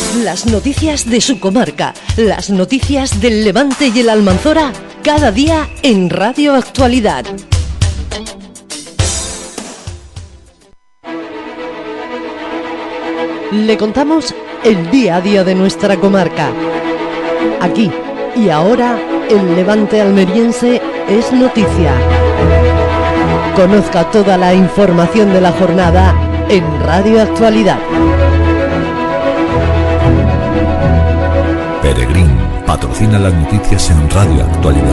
Las noticias de su comarca, las noticias del Levante y el Almanzora, cada día en Radio Actualidad. Le contamos el día a día de nuestra comarca. Aquí y ahora, el Levante almeriense es noticia. Conozca toda la información de la jornada en Radio Actualidad. Peregrín patrocina las noticias en Radio Actualidad.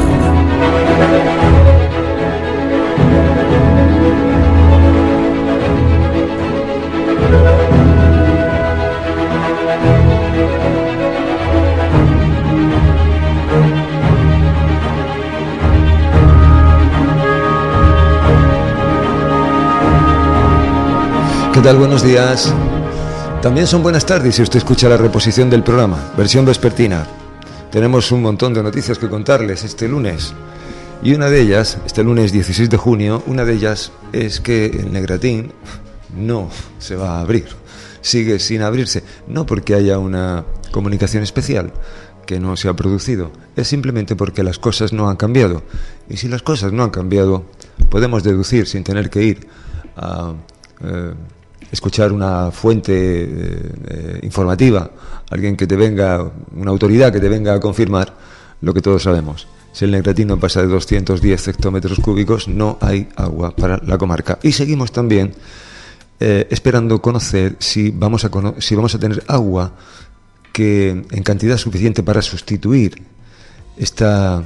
¿Qué tal? Buenos días. También son buenas tardes si usted escucha la reposición del programa, versión vespertina. Tenemos un montón de noticias que contarles este lunes. Y una de ellas, este lunes 16 de junio, una de ellas es que el Negratín no se va a abrir. Sigue sin abrirse. No porque haya una comunicación especial que no se ha producido. Es simplemente porque las cosas no han cambiado. Y si las cosas no han cambiado, podemos deducir sin tener que ir a escuchar una fuente informativa, alguien que te venga, una autoridad que te venga a confirmar lo que todos sabemos. Si el Negratín no pasa de 210 hectómetros cúbicos, no hay agua para la comarca. Y seguimos también esperando conocer si vamos a tener agua que en cantidad suficiente para sustituir este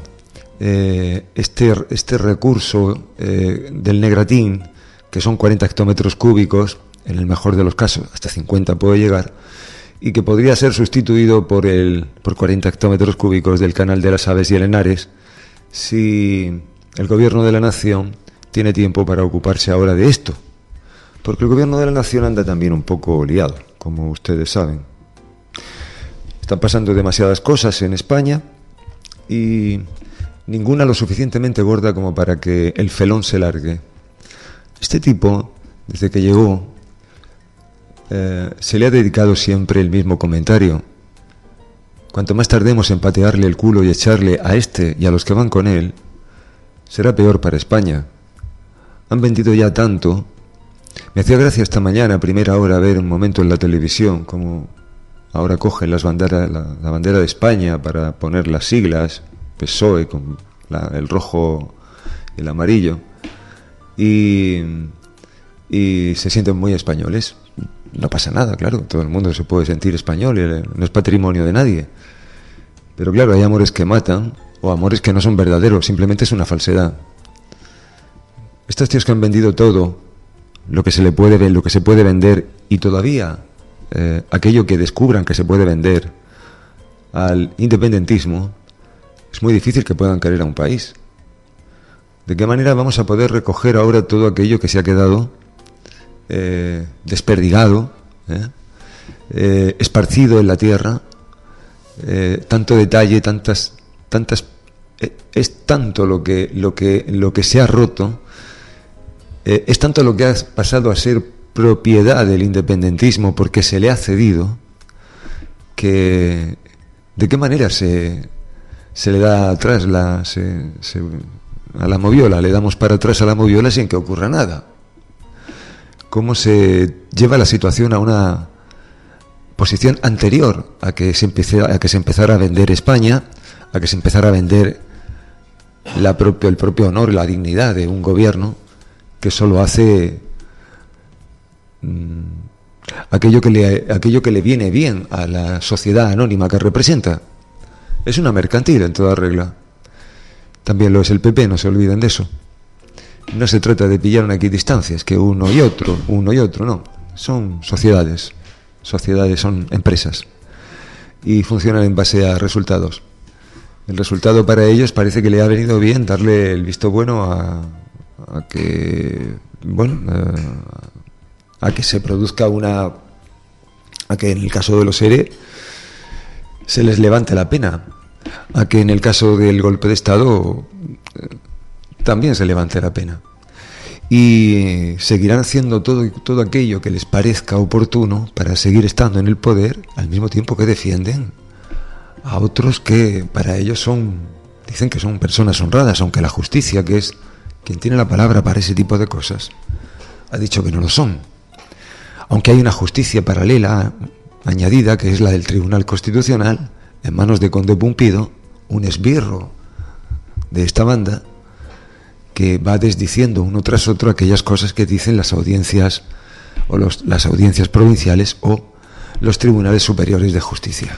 recurso del Negratín, que son 40 hectómetros cúbicos, en el mejor de los casos, hasta 50 puede llegar, y que podría ser sustituido por 40 hectómetros cúbicos del Canal de las Aves y el Henares, si el Gobierno de la Nación tiene tiempo para ocuparse ahora de esto. Porque el Gobierno de la Nación anda también un poco liado, como ustedes saben. Están pasando demasiadas cosas en España y ninguna lo suficientemente gorda como para que el felón se largue. Este tipo, desde que llegó, se le ha dedicado siempre el mismo comentario. Cuanto más tardemos en patearle el culo y echarle a este y a los que van con él, será peor para España. Han vendido ya tanto. Me hacía gracia esta mañana, a primera hora, ver un momento en la televisión como ahora cogen la bandera de España para poner las siglas, PSOE con el rojo y el amarillo, y se sienten muy españoles. No pasa nada, claro, todo el mundo se puede sentir español, no es patrimonio de nadie. Pero claro, hay amores que matan o amores que no son verdaderos, simplemente es una falsedad. Estos tíos que han vendido todo, lo que se puede vender, y todavía aquello que descubran que se puede vender al independentismo, es muy difícil que puedan querer a un país. ¿De qué manera vamos a poder recoger ahora todo aquello que se ha quedado desperdigado, esparcido en la tierra? Tanto detalle, tantas es tanto lo que se ha roto, es tanto lo que ha pasado a ser propiedad del independentismo porque se le ha cedido, que de qué manera se le da atrás a la moviola, le damos para atrás a la moviola sin que ocurra nada. Cómo se lleva la situación a una posición anterior a que se empezara a vender España, a que se empezara a vender el propio honor y la dignidad de un gobierno que solo hace aquello que le viene bien a la sociedad anónima que representa. Es una mercantil en toda regla. También lo es el PP, no se olviden de eso. No se trata de pillar aquí distancias, que uno y otro, no. Son sociedades. Sociedades son empresas. Y funcionan en base a resultados. El resultado para ellos parece que le ha venido bien darle el visto bueno a que se produzca a que en el caso de los ERE se les levante la pena, a que en el caso del golpe de Estado también se levante la pena. y seguirán haciendo todo aquello que les parezca oportuno para seguir estando en el poder, al mismo tiempo que defienden a otros que para ellos dicen que son personas honradas, aunque la justicia, que es quien tiene la palabra para ese tipo de cosas, ha dicho que no lo son. Aunque hay una justicia paralela añadida, que es la del Tribunal Constitucional, en manos de Conde Pumpido, un esbirro de esta banda, que va desdiciendo uno tras otro aquellas cosas que dicen las audiencias o las audiencias provinciales o los tribunales superiores de justicia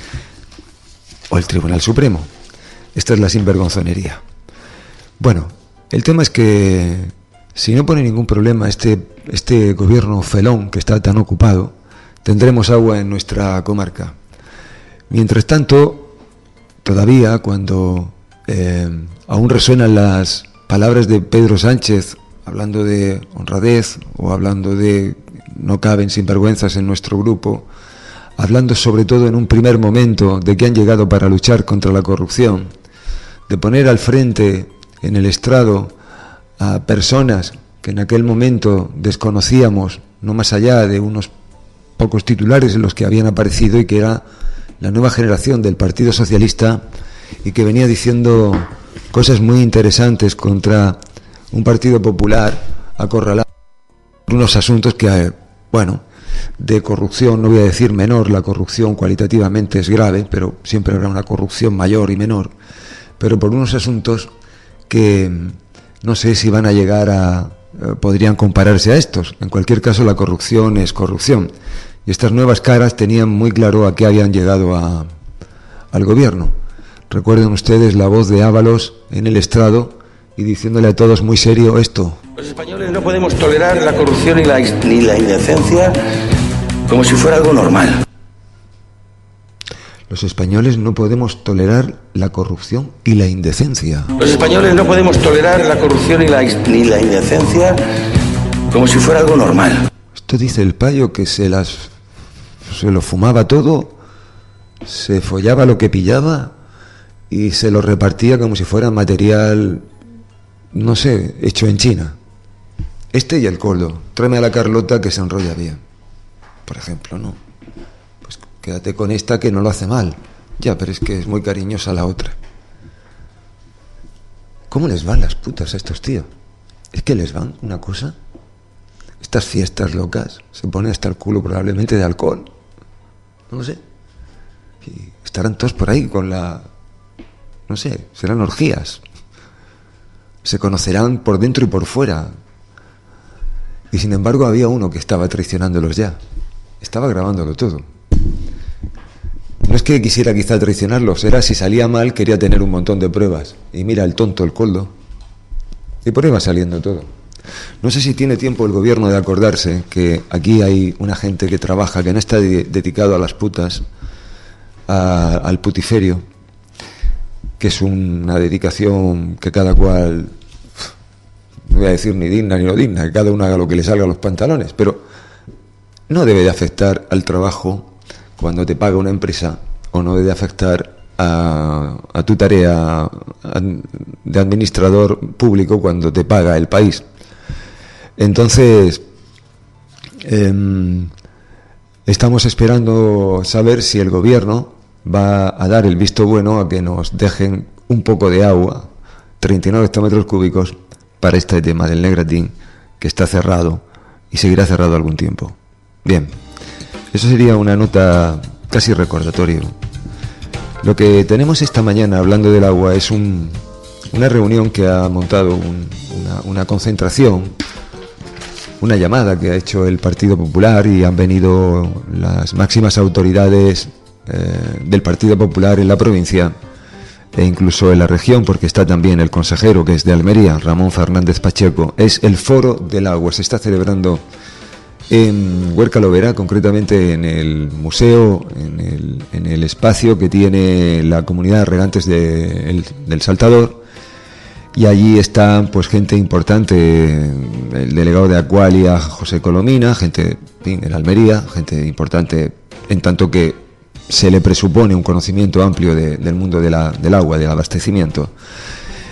o el Tribunal Supremo. Esta es la sinvergonzonería. Bueno, el tema es que si no pone ningún problema este gobierno felón que está tan ocupado, tendremos agua en nuestra comarca. Mientras tanto, todavía cuando aún resuenan las palabras de Pedro Sánchez hablando de honradez o hablando de no caben sinvergüenzas en nuestro grupo, hablando sobre todo en un primer momento de que han llegado para luchar contra la corrupción, de poner al frente en el estrado a personas que en aquel momento desconocíamos, no más allá de unos pocos titulares en los que habían aparecido, y que era la nueva generación del Partido Socialista y que venía diciendo cosas muy interesantes contra un Partido Popular acorralado por unos asuntos que, bueno, de corrupción, no voy a decir menor, la corrupción cualitativamente es grave, pero siempre habrá una corrupción mayor y menor, pero por unos asuntos que no sé si van a llegar podrían compararse a estos. En cualquier caso, la corrupción es corrupción, y estas nuevas caras tenían muy claro a qué habían llegado al gobierno. Recuerden ustedes la voz de Ábalos en el estrado y diciéndole a todos muy serio esto: los españoles no podemos tolerar la corrupción ni la indecencia como si fuera algo normal. Los españoles no podemos tolerar la corrupción y la indecencia. Los españoles no podemos tolerar la corrupción ni la indecencia como si fuera algo normal. Esto dice el payo que se lo fumaba todo, se follaba lo que pillaba y se lo repartía como si fuera material, no sé, hecho en China. Este y el coldo. Tráeme a la Carlota que se enrolla bien, por ejemplo, ¿no? Pues quédate con esta que no lo hace mal. Ya, pero es que es muy cariñosa la otra. ¿Cómo les van las putas a estos tíos? Es que les van una cosa. Estas fiestas locas, se pone hasta el culo probablemente de alcohol. No lo sé. Y estarán todos por ahí con no sé, serán orgías. Se conocerán por dentro y por fuera. Y sin embargo había uno que estaba traicionándolos ya. Estaba grabándolo todo. No es que quisiera quizá traicionarlos, era si salía mal quería tener un montón de pruebas. Y mira el tonto, el coldo. Y por ahí va saliendo todo. No sé si tiene tiempo el gobierno de acordarse que aquí hay una gente que trabaja, que no está dedicado a las putas, al putiferio, que es una dedicación que cada cual, no voy a decir ni digna ni no digna, que cada uno haga lo que le salga a los pantalones, pero no debe de afectar al trabajo cuando te paga una empresa, o no debe de afectar a tu tarea de administrador público cuando te paga el país. Entonces, estamos esperando saber si el gobierno va a dar el visto bueno a que nos dejen un poco de agua, 39 hectómetros cúbicos, para este tema del Negratín, que está cerrado y seguirá cerrado algún tiempo. Bien, eso sería una nota casi recordatorio. Lo que tenemos esta mañana hablando del agua es una reunión que ha montado una concentración, una llamada que ha hecho el Partido Popular, y han venido las máximas autoridades del Partido Popular en la provincia e incluso en la región, porque está también el consejero, que es de Almería, Ramón Fernández Pacheco. Es el Foro del Agua, se está celebrando en Huerca Lovera, concretamente en el museo, en el espacio que tiene la comunidad de regantes del Saltador, y allí están pues gente importante, el delegado de Aqualia, José Colomina, gente en Almería, gente importante en tanto que se le presupone un conocimiento amplio del mundo del agua, del abastecimiento.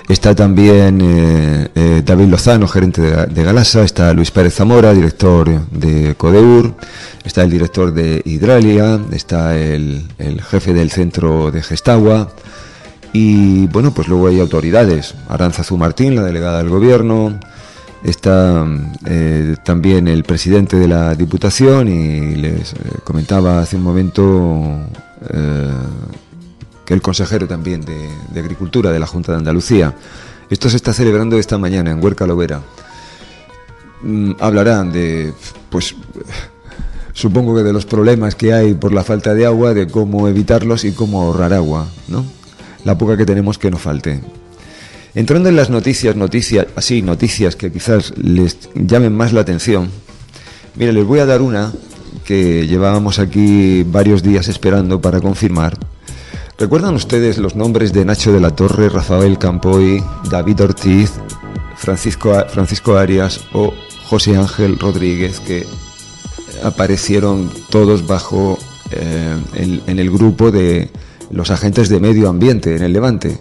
Está también David Lozano, gerente de Galasa, está Luis Pérez Zamora, director de Codeur, está el director de Hidralia, está el jefe del centro de Gestagua, y bueno, pues luego hay autoridades, Aránzazu Martín, la delegada del gobierno, está también el presidente de la Diputación, y les comentaba hace un momento que el consejero también de Agricultura de la Junta de Andalucía. Esto se está celebrando esta mañana en Huerca Lovera. Hablarán de, pues, supongo que de los problemas que hay por la falta de agua, de cómo evitarlos y cómo ahorrar agua, ¿no? La poca que tenemos que no falte. Entrando en las noticias que quizás les llamen más la atención, mire, les voy a dar una que llevábamos aquí varios días esperando para confirmar. ¿Recuerdan ustedes los nombres de Nacho de la Torre, Rafael Campoy, David Ortiz, Francisco Arias o José Ángel Rodríguez, que aparecieron todos bajo en el grupo de los agentes de medio ambiente en el Levante,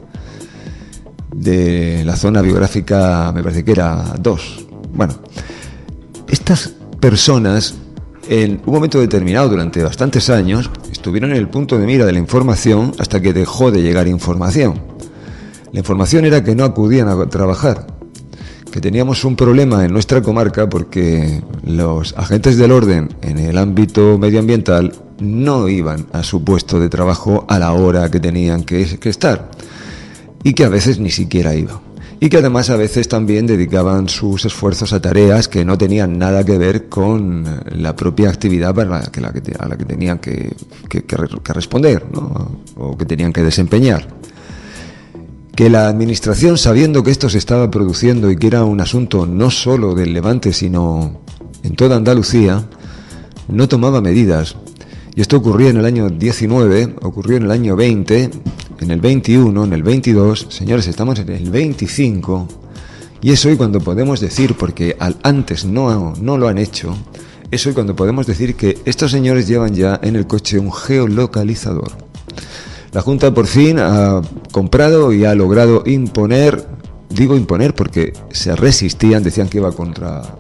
de la zona biográfica, me parece que era 2? Bueno, estas personas en un momento determinado durante bastantes años estuvieron en el punto de mira de la información hasta que dejó de llegar información. La información era que no acudían a trabajar, que teníamos un problema en nuestra comarca porque los agentes del orden en el ámbito medioambiental no iban a su puesto de trabajo a la hora que tenían que estar, y que a veces ni siquiera iban, y que además a veces también dedicaban sus esfuerzos a tareas que no tenían nada que ver con la propia actividad a la que tenían que responder, ¿no? O que tenían que desempeñar. Que la administración, sabiendo que esto se estaba produciendo y que era un asunto no solo del Levante, sino en toda Andalucía, no tomaba medidas. Y esto ocurría en el año 19, ocurrió en el año 20, en el 21, en el 22, señores, estamos en el 25, y es hoy cuando podemos decir, porque antes no lo han hecho, es hoy cuando podemos decir que estos señores llevan ya en el coche un geolocalizador. La Junta por fin ha comprado y ha logrado imponer, digo imponer porque se resistían, decían que iba contra...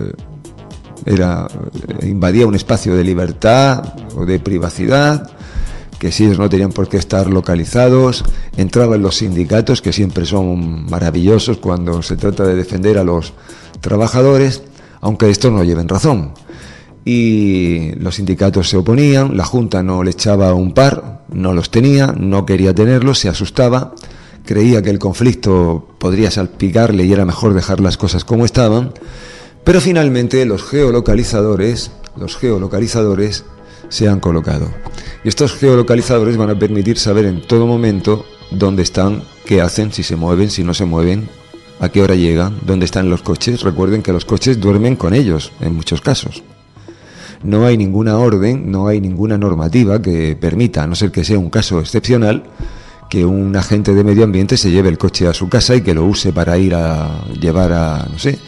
invadía un espacio de libertad o de privacidad, que si ellos no tenían por qué estar localizados. Entraban los sindicatos, que siempre son maravillosos cuando se trata de defender a los trabajadores, aunque estos no lleven razón, y los sindicatos se oponían. La Junta no le echaba un par, no los tenía, no quería tenerlos, se asustaba, creía que el conflicto podría salpicarle y era mejor dejar las cosas como estaban. Pero finalmente los geolocalizadores se han colocado. Y estos geolocalizadores van a permitir saber en todo momento dónde están, qué hacen, si se mueven, si no se mueven, a qué hora llegan, dónde están los coches. Recuerden que los coches duermen con ellos en muchos casos. No hay ninguna orden, no hay ninguna normativa que permita, a no ser que sea un caso excepcional, que un agente de medio ambiente se lleve el coche a su casa y que lo use para ir a llevar a, no sé,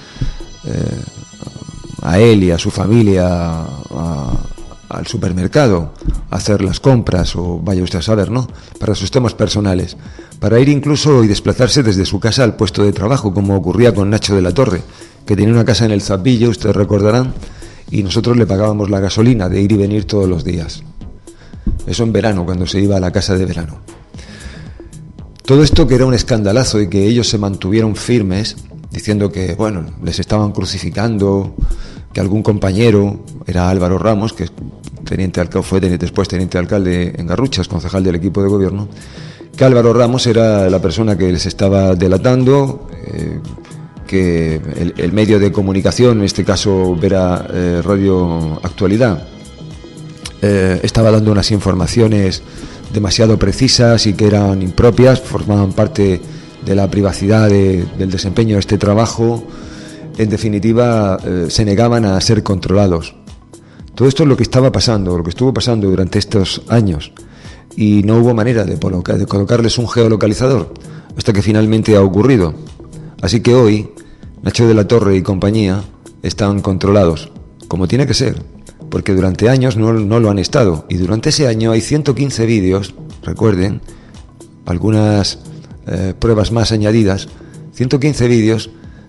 a él y a su familia al supermercado, a hacer las compras, o vaya usted a saber, ¿no?, para sus temas personales, para ir incluso y desplazarse desde su casa al puesto de trabajo, como ocurría con Nacho de la Torre, que tenía una casa en el Zapillo, ustedes recordarán, y nosotros le pagábamos la gasolina de ir y venir todos los días. Eso en verano, cuando se iba a la casa de verano. Todo esto, que era un escandalazo y que ellos se mantuvieron firmes, diciendo que, bueno, les estaban crucificando, que algún compañero, era Álvaro Ramos, que fue después teniente alcalde en Garruchas, concejal del equipo de gobierno, que Álvaro Ramos era la persona que les estaba delatando, que el medio de comunicación, en este caso Vera Radio Actualidad, estaba dando unas informaciones demasiado precisas y que eran impropias, formaban parte de la privacidad del desempeño de este trabajo. En definitiva, se negaban a ser controlados. Todo esto es lo que estaba pasando, lo que estuvo pasando durante estos años, y no hubo manera de colocarles un geolocalizador hasta que finalmente ha ocurrido. Así que hoy Nacho de la Torre y compañía están controlados, como tiene que ser, porque durante años no lo han estado, y durante ese año hay 115 vídeos, recuerden, algunas pruebas más añadidas, 115 vídeos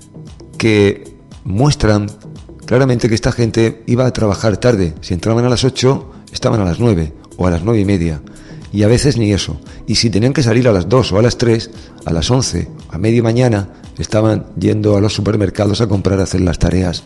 que muestran claramente que esta gente iba a trabajar tarde. Si entraban a las 8, estaban a las 9 o a las 9:30. Y a veces ni eso. Y si tenían que salir a las 2 o a las 3, a las 11, a media mañana, estaban yendo a los supermercados a comprar, a hacer las tareas,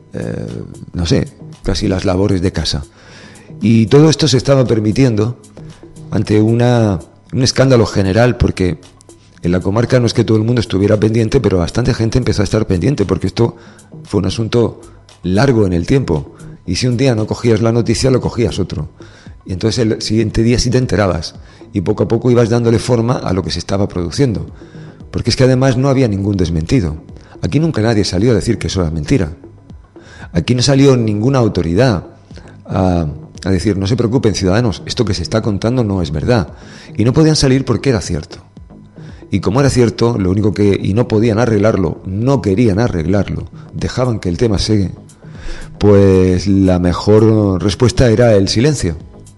no sé, casi las labores de casa. Y todo esto se estaba permitiendo ante un escándalo general, porque en la comarca no es que todo el mundo estuviera pendiente, pero bastante gente empezó a estar pendiente, porque esto fue un asunto largo en el tiempo. Y si un día no cogías la noticia, lo cogías otro. Y entonces el siguiente día sí te enterabas. Y poco a poco ibas dándole forma a lo que se estaba produciendo. Porque es que además no había ningún desmentido. Aquí nunca nadie salió a decir que eso era mentira. Aquí no salió ninguna autoridad a decir, no se preocupen ciudadanos, esto que se está contando no es verdad. Y no podían salir porque era cierto. Y como era cierto, lo único que... y no podían arreglarlo, no querían arreglarlo, dejaban que el tema sigue, pues la mejor respuesta era el silencio.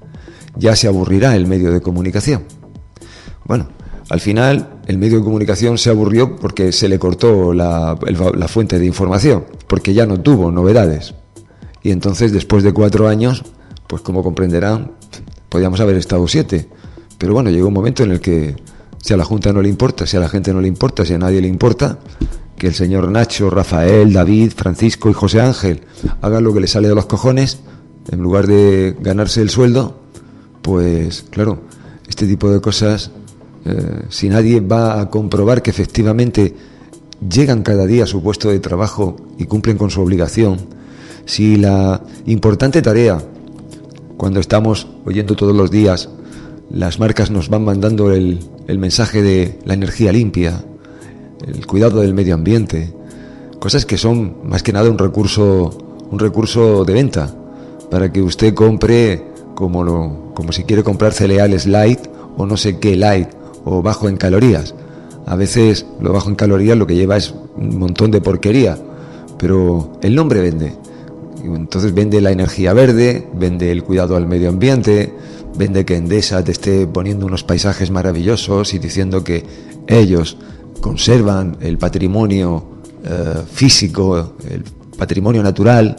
Ya se aburrirá el medio de comunicación. Bueno, al final el medio de comunicación se aburrió porque se le cortó la fuente de información, porque ya no tuvo novedades. Y entonces, después de 4 años, pues como comprenderán, podíamos haber estado 7. Pero bueno, llegó un momento en el que, si a la Junta no le importa, si a la gente no le importa, si a nadie le importa, que el señor Nacho, Rafael, David, Francisco y José Ángel hagan lo que les sale de los cojones, en lugar de ganarse el sueldo, pues claro, este tipo de cosas, si nadie va a comprobar que efectivamente llegan cada día a su puesto de trabajo y cumplen con su obligación, si la importante tarea, cuando estamos oyendo todos los días, las marcas nos van mandando el mensaje de la energía limpia, el cuidado del medio ambiente, cosas que son más que nada un recurso de venta, para que usted compre como si quiere comprar cereales light o no sé qué light o bajo en calorías. A veces lo bajo en calorías lo que lleva es un montón de porquería, pero el nombre vende. Entonces vende la energía verde, vende el cuidado al medio ambiente, vende que Endesa te esté poniendo unos paisajes maravillosos y diciendo que ellos conservan el patrimonio físico, el patrimonio natural,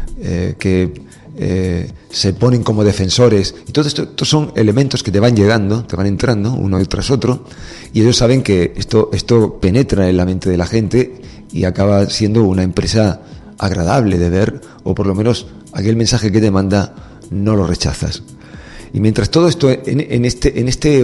que se ponen como defensores. Y todo esto, estos son elementos que te van llegando, te van entrando uno tras otro, y ellos saben que esto penetra en la mente de la gente y acaba siendo una empresa agradable de ver, o por lo menos aquel mensaje que te manda no lo rechazas. Y mientras todo esto en esta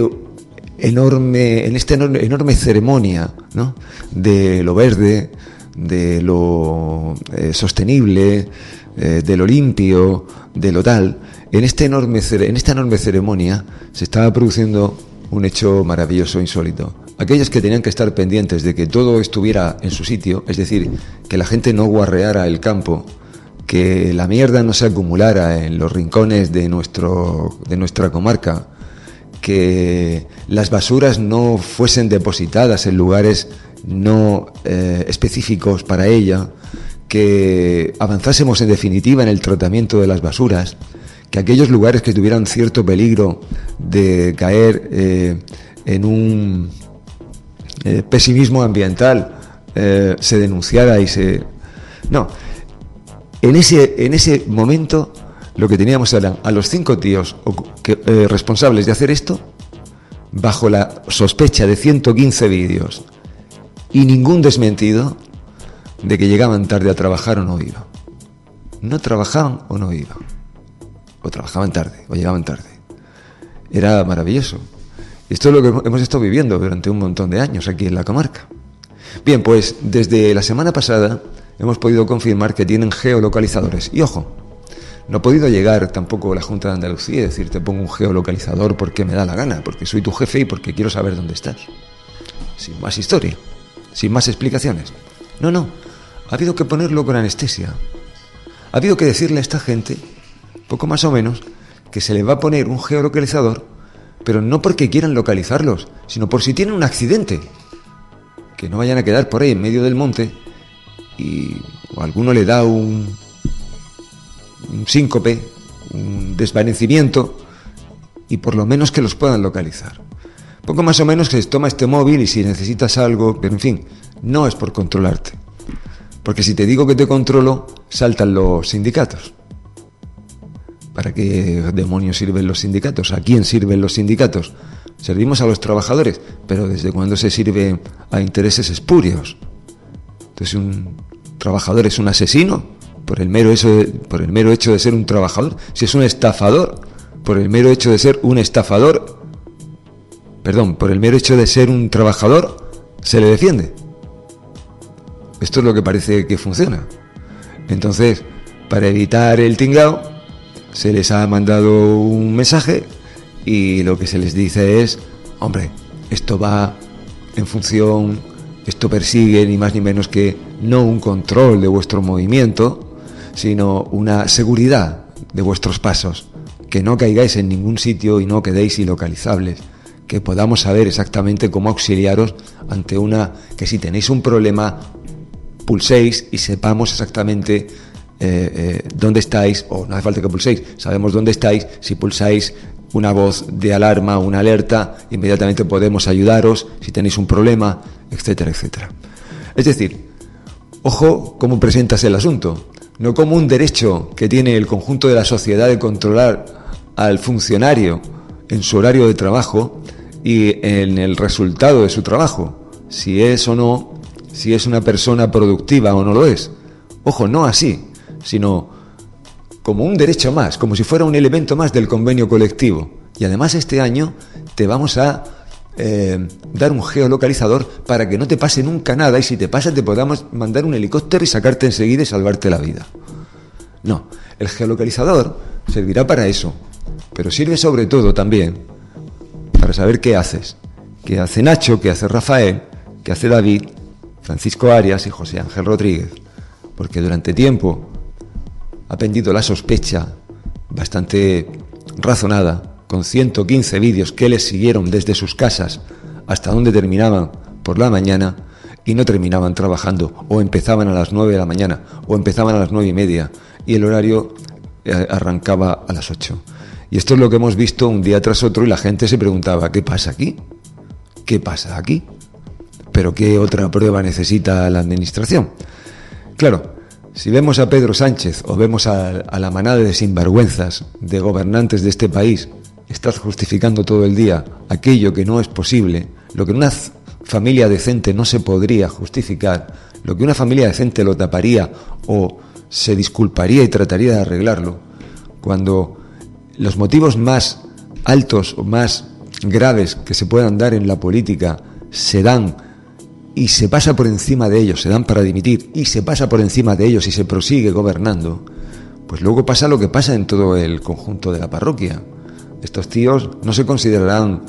enorme ceremonia, ¿no?, de lo verde, de lo sostenible, de lo limpio, de lo tal, en esta enorme ceremonia se estaba produciendo un hecho maravilloso, insólito. Aquellos que tenían que estar pendientes de que todo estuviera en su sitio, es decir, que la gente no guarreara el campo, que la mierda no se acumulara en los rincones de nuestra comarca, que las basuras no fuesen depositadas en lugares no específicos para ella, que avanzásemos en definitiva en el tratamiento de las basuras, que aquellos lugares que tuvieran cierto peligro de caer en un pesimismo ambiental se denunciara y se... No, en ese momento lo que teníamos era a los 5 tíos responsables de hacer esto, bajo la sospecha de 115 vídeos y ningún desmentido de que llegaban tarde a trabajar o no iban. No trabajaban o no iban. O trabajaban tarde, o llegaban tarde. Era maravilloso. Esto es lo que hemos estado viviendo durante un montón de años aquí en la comarca. Bien, pues desde la semana pasada hemos podido confirmar que tienen geolocalizadores. Y ojo, no ha podido llegar tampoco la Junta de Andalucía y decir, te pongo un geolocalizador porque me da la gana, porque soy tu jefe y porque quiero saber dónde estás. Sin más historia, sin más explicaciones. No, ha habido que ponerlo con anestesia. Ha habido que decirle a esta gente, poco más o menos, que se le va a poner un geolocalizador, pero no porque quieran localizarlos, sino por si tienen un accidente. Que no vayan a quedar por ahí en medio del monte y o alguno le da un síncope, un desvanecimiento, y por lo menos que los puedan localizar. Poco más o menos que toma este móvil y si necesitas algo, pero en fin, no es por controlarte. Porque si te digo que te controlo, saltan los sindicatos. ¿Para qué demonios sirven los sindicatos? ¿A quién sirven los sindicatos? Servimos a los trabajadores, pero ¿desde cuándo se sirve a intereses espurios? Entonces, ¿un trabajador es un asesino? Por el mero hecho de ser un trabajador. Si es un estafador, por el mero hecho de ser un estafador, por el mero hecho de ser un trabajador, se le defiende. Esto es lo que parece que funciona. Entonces, para evitar el tinglao, se les ha mandado un mensaje y lo que se les dice es: hombre, esto va en función, esto persigue ni más ni menos que no un control de vuestro movimiento, sino una seguridad de vuestros pasos, que no caigáis en ningún sitio y no quedéis ilocalizables, que podamos saber exactamente cómo auxiliaros ante que si tenéis un problema, pulséis y sepamos exactamente dónde estáis, o no hace falta que pulséis, sabemos dónde estáis. Si pulsáis una voz de alarma, una alerta, inmediatamente podemos ayudaros si tenéis un problema, etcétera, etcétera. Es decir, ojo cómo presentas el asunto, no como un derecho que tiene el conjunto de la sociedad de controlar al funcionario en su horario de trabajo y en el resultado de su trabajo, si es o no, si es una persona productiva o no lo es. Ojo, no así, sino como un derecho más, como si fuera un elemento más del convenio colectivo. Y además este año te vamos a dar un geolocalizador para que no te pase nunca nada, y si te pasa te podamos mandar un helicóptero y sacarte enseguida y salvarte la vida. No, el geolocalizador servirá para eso, pero sirve sobre todo también para saber qué haces, qué hace Nacho, qué hace Rafael, qué hace David, Francisco Arias y José Ángel Rodríguez, porque durante tiempo ha pendido la sospecha bastante razonada, con 115 vídeos que les siguieron desde sus casas hasta donde terminaban por la mañana y no terminaban trabajando, o empezaban a las 9 de la mañana o empezaban a las 9:30 y el horario arrancaba a las 8. Y esto es lo que hemos visto un día tras otro y la gente se preguntaba: ¿qué pasa aquí? ¿Qué pasa aquí? ¿Pero qué otra prueba necesita la administración? Claro, si vemos a Pedro Sánchez o vemos a la manada de sinvergüenzas de gobernantes de este país estar justificando todo el día aquello que no es posible, lo que en una familia decente no se podría justificar, lo que una familia decente lo taparía o se disculparía y trataría de arreglarlo, cuando los motivos más altos o más graves que se puedan dar en la política se dan y se pasa por encima de ellos, se dan para dimitir y se pasa por encima de ellos y se prosigue gobernando, pues luego pasa lo que pasa en todo el conjunto de la parroquia. Estos tíos no se considerarán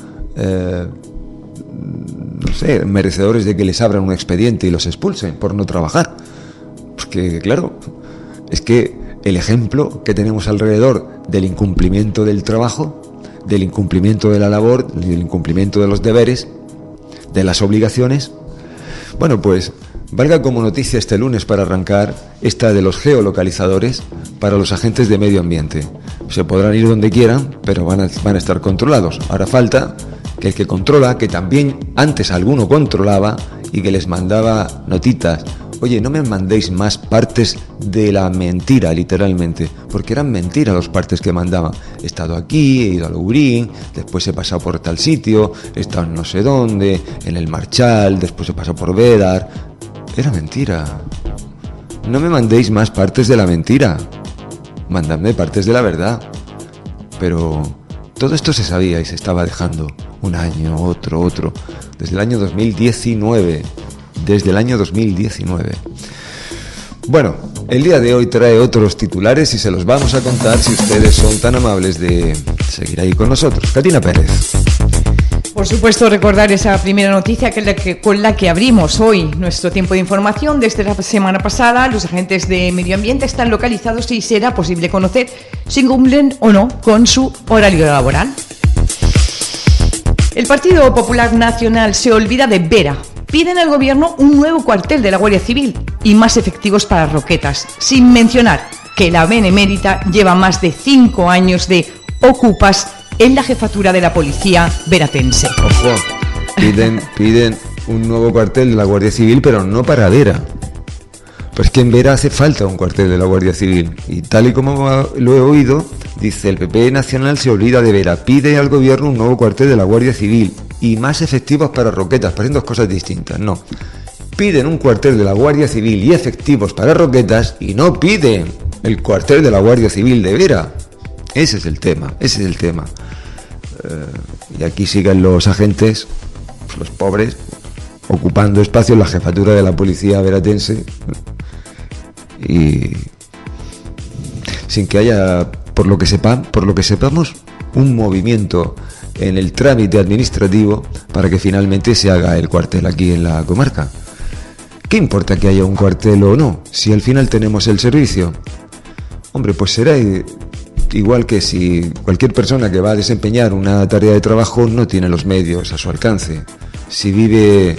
merecedores de que les abran un expediente y los expulsen por no trabajar, porque claro, es que el ejemplo que tenemos alrededor del incumplimiento del trabajo, del incumplimiento de la labor, del incumplimiento de los deberes, de las obligaciones, bueno, pues valga como noticia este lunes para arrancar esta de los geolocalizadores para los agentes de medio ambiente. Se podrán ir donde quieran, pero van a estar controlados. Ahora falta que el que controla, que también antes alguno controlaba y que les mandaba notitas: oye, no me mandéis más partes de la mentira, literalmente, porque eran mentiras los partes que mandaban. He estado aquí, he ido a Lourín, después he pasado por tal sitio, he estado en no sé dónde, en el Marchal, después he pasado por Védar. Era mentira. No me mandéis más partes de la mentira, mandadme partes de la verdad. Pero todo esto se sabía y se estaba dejando un año, otro, desde el año 2019. Desde el año 2019. Bueno, el día de hoy trae otros titulares y se los vamos a contar si ustedes son tan amables de seguir ahí con nosotros. Katina Pérez. Por supuesto, recordar esa primera noticia con la que abrimos hoy nuestro tiempo de información. Desde la semana pasada, los agentes de medio ambiente están localizados y será posible conocer si cumplen o no con su horario laboral. El Partido Popular Nacional se olvida de Vera. Piden al gobierno un nuevo cuartel de la Guardia Civil y más efectivos para Roquetas, sin mencionar que la Benemérita lleva más de 5 años de ocupas en la jefatura de la policía veratense. Ojo, piden un nuevo cuartel de la Guardia Civil, pero no para Vera. Pues que en Vera hace falta un cuartel de la Guardia Civil. Y tal y como lo he oído, dice: el PP nacional se olvida de Vera, pide al gobierno un nuevo cuartel de la Guardia Civil y más efectivos para Roquetas. Parecen dos cosas distintas. No, piden un cuartel de la Guardia Civil y efectivos para Roquetas, y no piden el cuartel de la Guardia Civil de Vera. Ese es el tema. Y aquí siguen los agentes, los pobres, ocupando espacio en la jefatura de la policía veratense, y sin que haya, por lo que sepamos, un movimiento en el trámite administrativo para que finalmente se haga el cuartel aquí en la comarca. ¿Qué importa que haya un cuartel o no, si al final tenemos el servicio? Hombre, pues será igual que si cualquier persona que va a desempeñar una tarea de trabajo no tiene los medios a su alcance. Si vive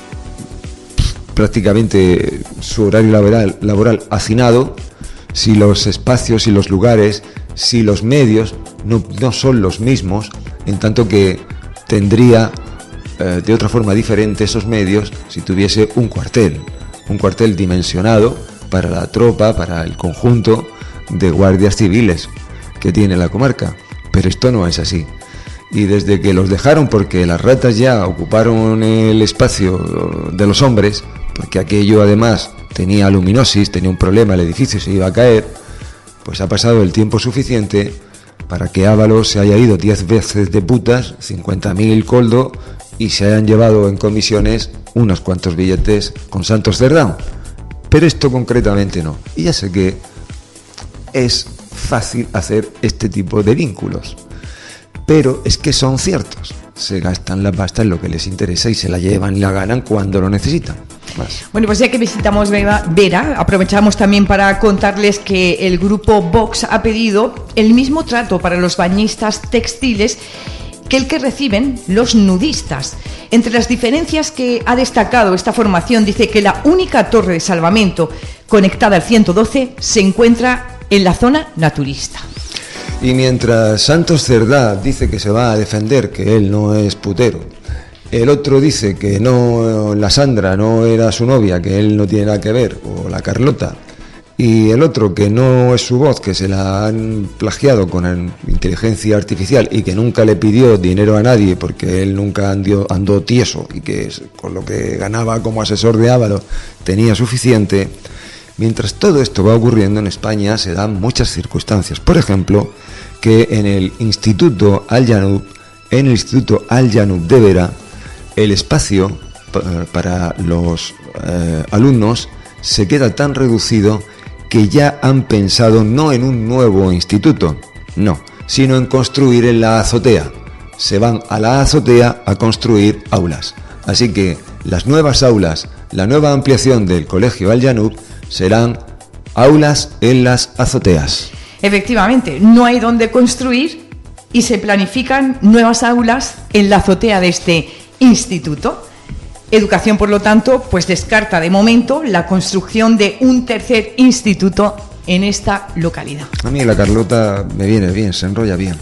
prácticamente su horario laboral hacinado, si los espacios y los lugares, si los medios no son los mismos, en tanto que tendría de otra forma diferente esos medios si tuviese un cuartel dimensionado para la tropa, para el conjunto de guardias civiles que tiene la comarca. Pero esto no es así. Y desde que los dejaron, porque las ratas ya ocuparon el espacio de los hombres, porque aquello además tenía luminosis, tenía un problema, el edificio se iba a caer, pues ha pasado el tiempo suficiente para que Ábalos se haya ido 10 veces de putas, 50.000 coldo, y se hayan llevado en comisiones unos cuantos billetes con Santos Cerdán. Pero esto concretamente no. Y ya sé que es fácil hacer este tipo de vínculos, pero es que son ciertos. Se gastan la pasta en lo que les interesa y se la llevan y la ganan cuando lo necesitan. Más. Bueno, pues ya que visitamos Vera, aprovechamos también para contarles que el grupo Vox ha pedido el mismo trato para los bañistas textiles que el que reciben los nudistas. Entre las diferencias que ha destacado esta formación, dice que la única torre de salvamento conectada al 112 se encuentra en la zona naturista. Y mientras Santos Cerdá dice que se va a defender, que él no es putero, el otro dice que no, la Sandra no era su novia, que él no tiene nada que ver, o la Carlota, y el otro que no es su voz, que se la han plagiado con inteligencia artificial y que nunca le pidió dinero a nadie porque él nunca andó tieso y que con lo que ganaba como asesor de Ábalos tenía suficiente. Mientras todo esto va ocurriendo en España, se dan muchas circunstancias. Por ejemplo, que en el Instituto Al-Janoub de Vera, el espacio para los alumnos se queda tan reducido que ya han pensado no en un nuevo instituto, no, sino en construir en la azotea. Se van a la azotea a construir aulas. Así que las nuevas aulas, la nueva ampliación del Colegio Al-Janoub serán aulas en las azoteas. Efectivamente, no hay donde construir y se planifican nuevas aulas en la azotea de este instituto. Educación, por lo tanto, pues descarta de momento la construcción de un tercer instituto en esta localidad. A mí la Carlota me viene bien, se enrolla bien.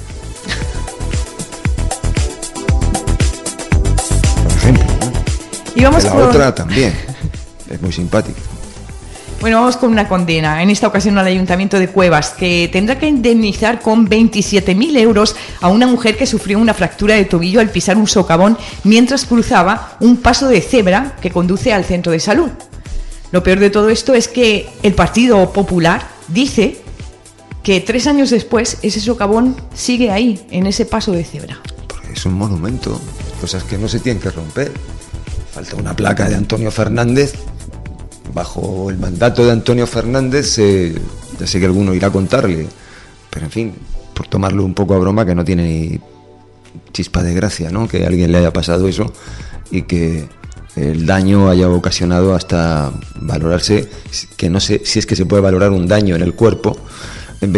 Por ejemplo, ¿no? Y vamos la otra también, es muy simpática. Bueno, vamos con una condena, en esta ocasión al Ayuntamiento de Cuevas, que tendrá que indemnizar con 27.000 euros a una mujer que sufrió una fractura de tobillo al pisar un socavón mientras cruzaba un paso de cebra que conduce al centro de salud. Lo peor de todo esto es que el Partido Popular dice que 3 años después ese socavón sigue ahí, en ese paso de cebra. Porque es un monumento, cosas que no se tienen que romper. Falta una placa de Antonio Fernández. Bajo el mandato de Antonio Fernández, ya sé que alguno irá a contarle, pero en fin, por tomarlo un poco a broma, que no tiene ni chispa de gracia, ¿no? Que a alguien le haya pasado eso y que el daño haya ocasionado hasta valorarse, que no sé si es que se puede valorar un daño en el cuerpo en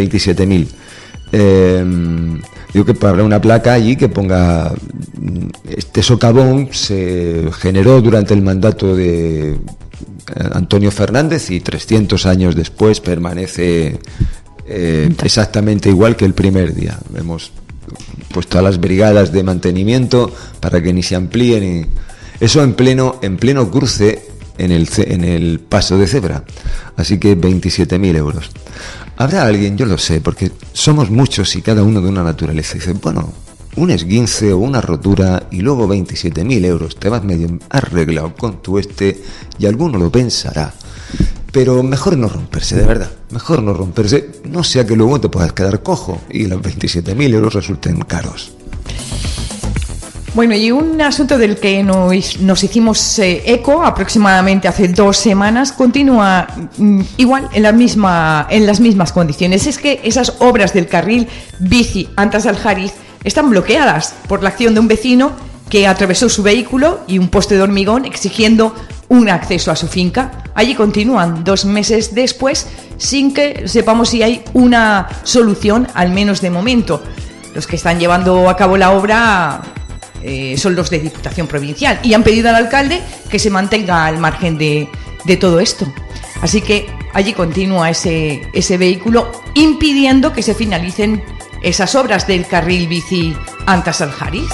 27.000. Digo que habrá una placa allí que ponga: este socavón se generó durante el mandato de Antonio Fernández y 300 años después permanece exactamente igual que el primer día. Vemos pues todas las brigadas de mantenimiento para que ni se amplíen. Y eso en pleno cruce en el paso de cebra. Así que 27.000 euros. Habrá alguien, yo lo sé, porque somos muchos y cada uno de una naturaleza. Y dice, bueno, un esguince o una rotura y luego 27.000 euros. Te vas medio arreglado con tu y alguno lo pensará. Pero mejor no romperse, de verdad. Mejor no romperse, no sea que luego te puedas quedar cojo y los 27.000 euros resulten caros. Bueno, y un asunto del que nos hicimos eco aproximadamente hace 2 semanas continúa igual en las mismas condiciones. Es que esas obras del carril bici Antas-Aljariz están bloqueadas por la acción de un vecino que atravesó su vehículo y un poste de hormigón exigiendo un acceso a su finca. Allí continúan 2 meses después sin que sepamos si hay una solución, al menos de momento. Los que están llevando a cabo la obra son los de Diputación Provincial y han pedido al alcalde que se mantenga al margen de todo esto. Así que allí continúa ese vehículo impidiendo que se finalicen esas obras del carril bici Antas-Aljariz.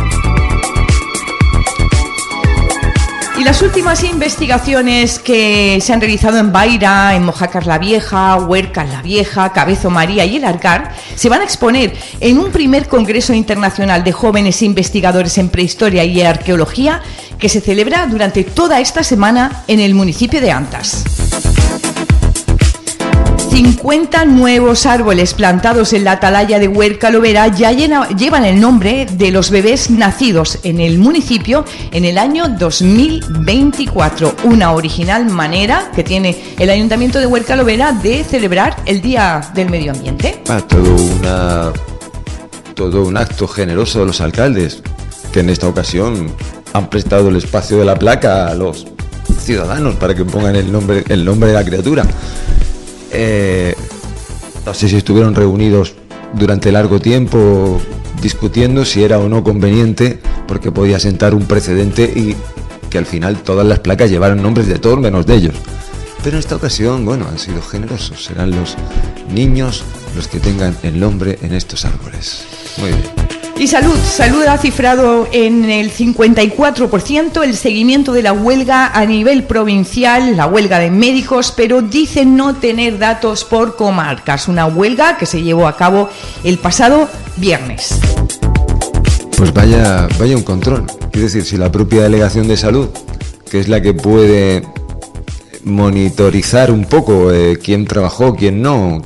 Y las últimas investigaciones que se han realizado en Baira, en Mojácar la Vieja, Huerca la Vieja, Cabezo María y El Arcar se van a exponer en un primer Congreso Internacional de Jóvenes Investigadores en Prehistoria y Arqueología que se celebra durante toda esta semana en el municipio de Antas. 50 nuevos árboles plantados en la atalaya de Huerca Lovera ya llevan el nombre de los bebés nacidos en el municipio en el año 2024. Una original manera que tiene el Ayuntamiento de Huerca Lovera de celebrar el Día del Medio Ambiente. Todo un acto generoso de los alcaldes, que en esta ocasión han prestado el espacio de la placa a los ciudadanos para que pongan el nombre de la criatura. No sé si estuvieron reunidos durante largo tiempo discutiendo si era o no conveniente, porque podía sentar un precedente y que al final todas las placas llevaran nombres de todos menos de ellos. Pero en esta ocasión, bueno, han sido generosos. Serán los niños los que tengan el nombre en estos árboles. Muy bien. Y Salud ha cifrado en el 54% el seguimiento de la huelga a nivel provincial, la huelga de médicos, pero dice no tener datos por comarcas. Una huelga que se llevó a cabo el pasado viernes. Pues vaya un control. Quiero decir, si la propia Delegación de Salud, que es la que puede monitorizar un poco quién trabajó, quién no,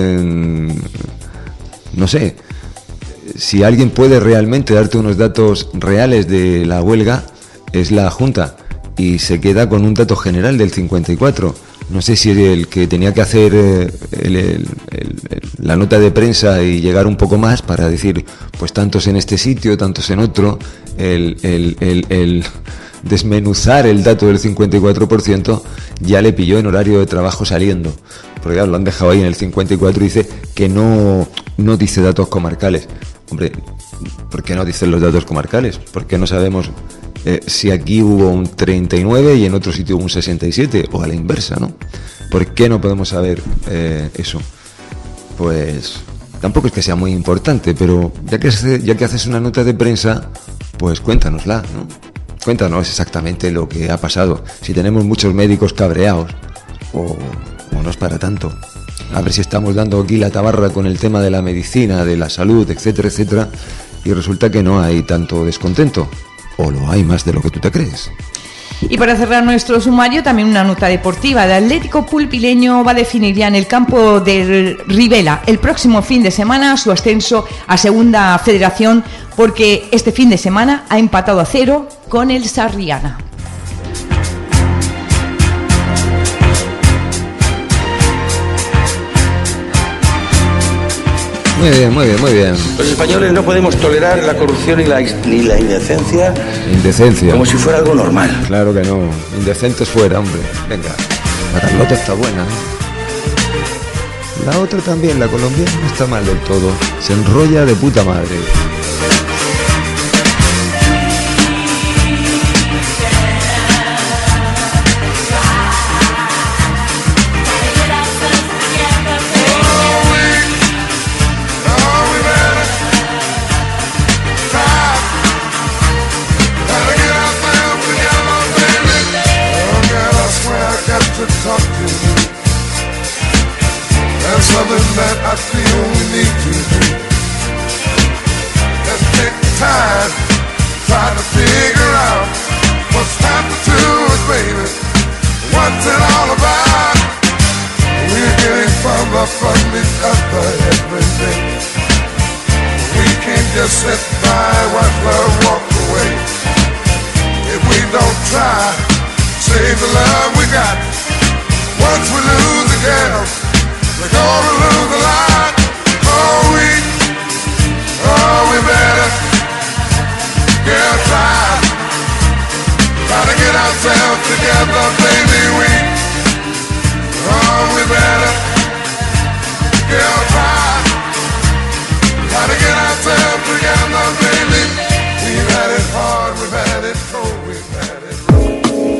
no sé. Si alguien puede realmente darte unos datos reales de la huelga, es la Junta, y se queda con un dato general del 54. No sé si el que tenía que hacer la nota de prensa y llegar un poco más para decir, pues tantos en este sitio, tantos en otro, el desmenuzar el dato del 54% ya le pilló en horario de trabajo saliendo. Porque claro, lo han dejado ahí en el 54 y dice que no dice datos comarcales. Hombre, ¿por qué no dicen los datos comarcales? ¿Por qué no sabemos si aquí hubo un 39 y en otro sitio hubo un 67? O a la inversa, ¿no? ¿Por qué no podemos saber eso? Pues tampoco es que sea muy importante, pero ya que haces una nota de prensa, pues cuéntanosla, ¿no? Cuéntanos exactamente lo que ha pasado. Si tenemos muchos médicos cabreados o no es para tanto. A ver si estamos dando aquí la tabarra con el tema de la medicina, de la salud, etcétera, etcétera, y resulta que no hay tanto descontento, o lo hay más de lo que tú te crees. Y para cerrar nuestro sumario, también una nota deportiva. El Atlético Pulpileño va a definir ya en el campo de Rivela el próximo fin de semana su ascenso a Segunda Federación, porque este fin de semana ha empatado a 0 con el Sarriana. Muy bien. Los españoles no podemos tolerar la corrupción ni la indecencia. Indecencia. Como si fuera algo normal. Claro que no. Indecentes fuera, hombre. Venga. La Carlota está buena, ¿eh? La otra también, la colombiana, no está mal del todo. Se enrolla de puta madre. feel we need to do. Let's take time, try to figure out what's happened to us, baby. What's it all about? We're getting further from each other every day. We can't just sit by, watch love walk away. If we don't try, save the love we got. Once we lose the girl, we're gonna lose a lot. We better, girl, try to get ourselves together, baby. We better, girl, try to get ourselves together, baby. We've had it hard, we've had it cold, we've had it rough.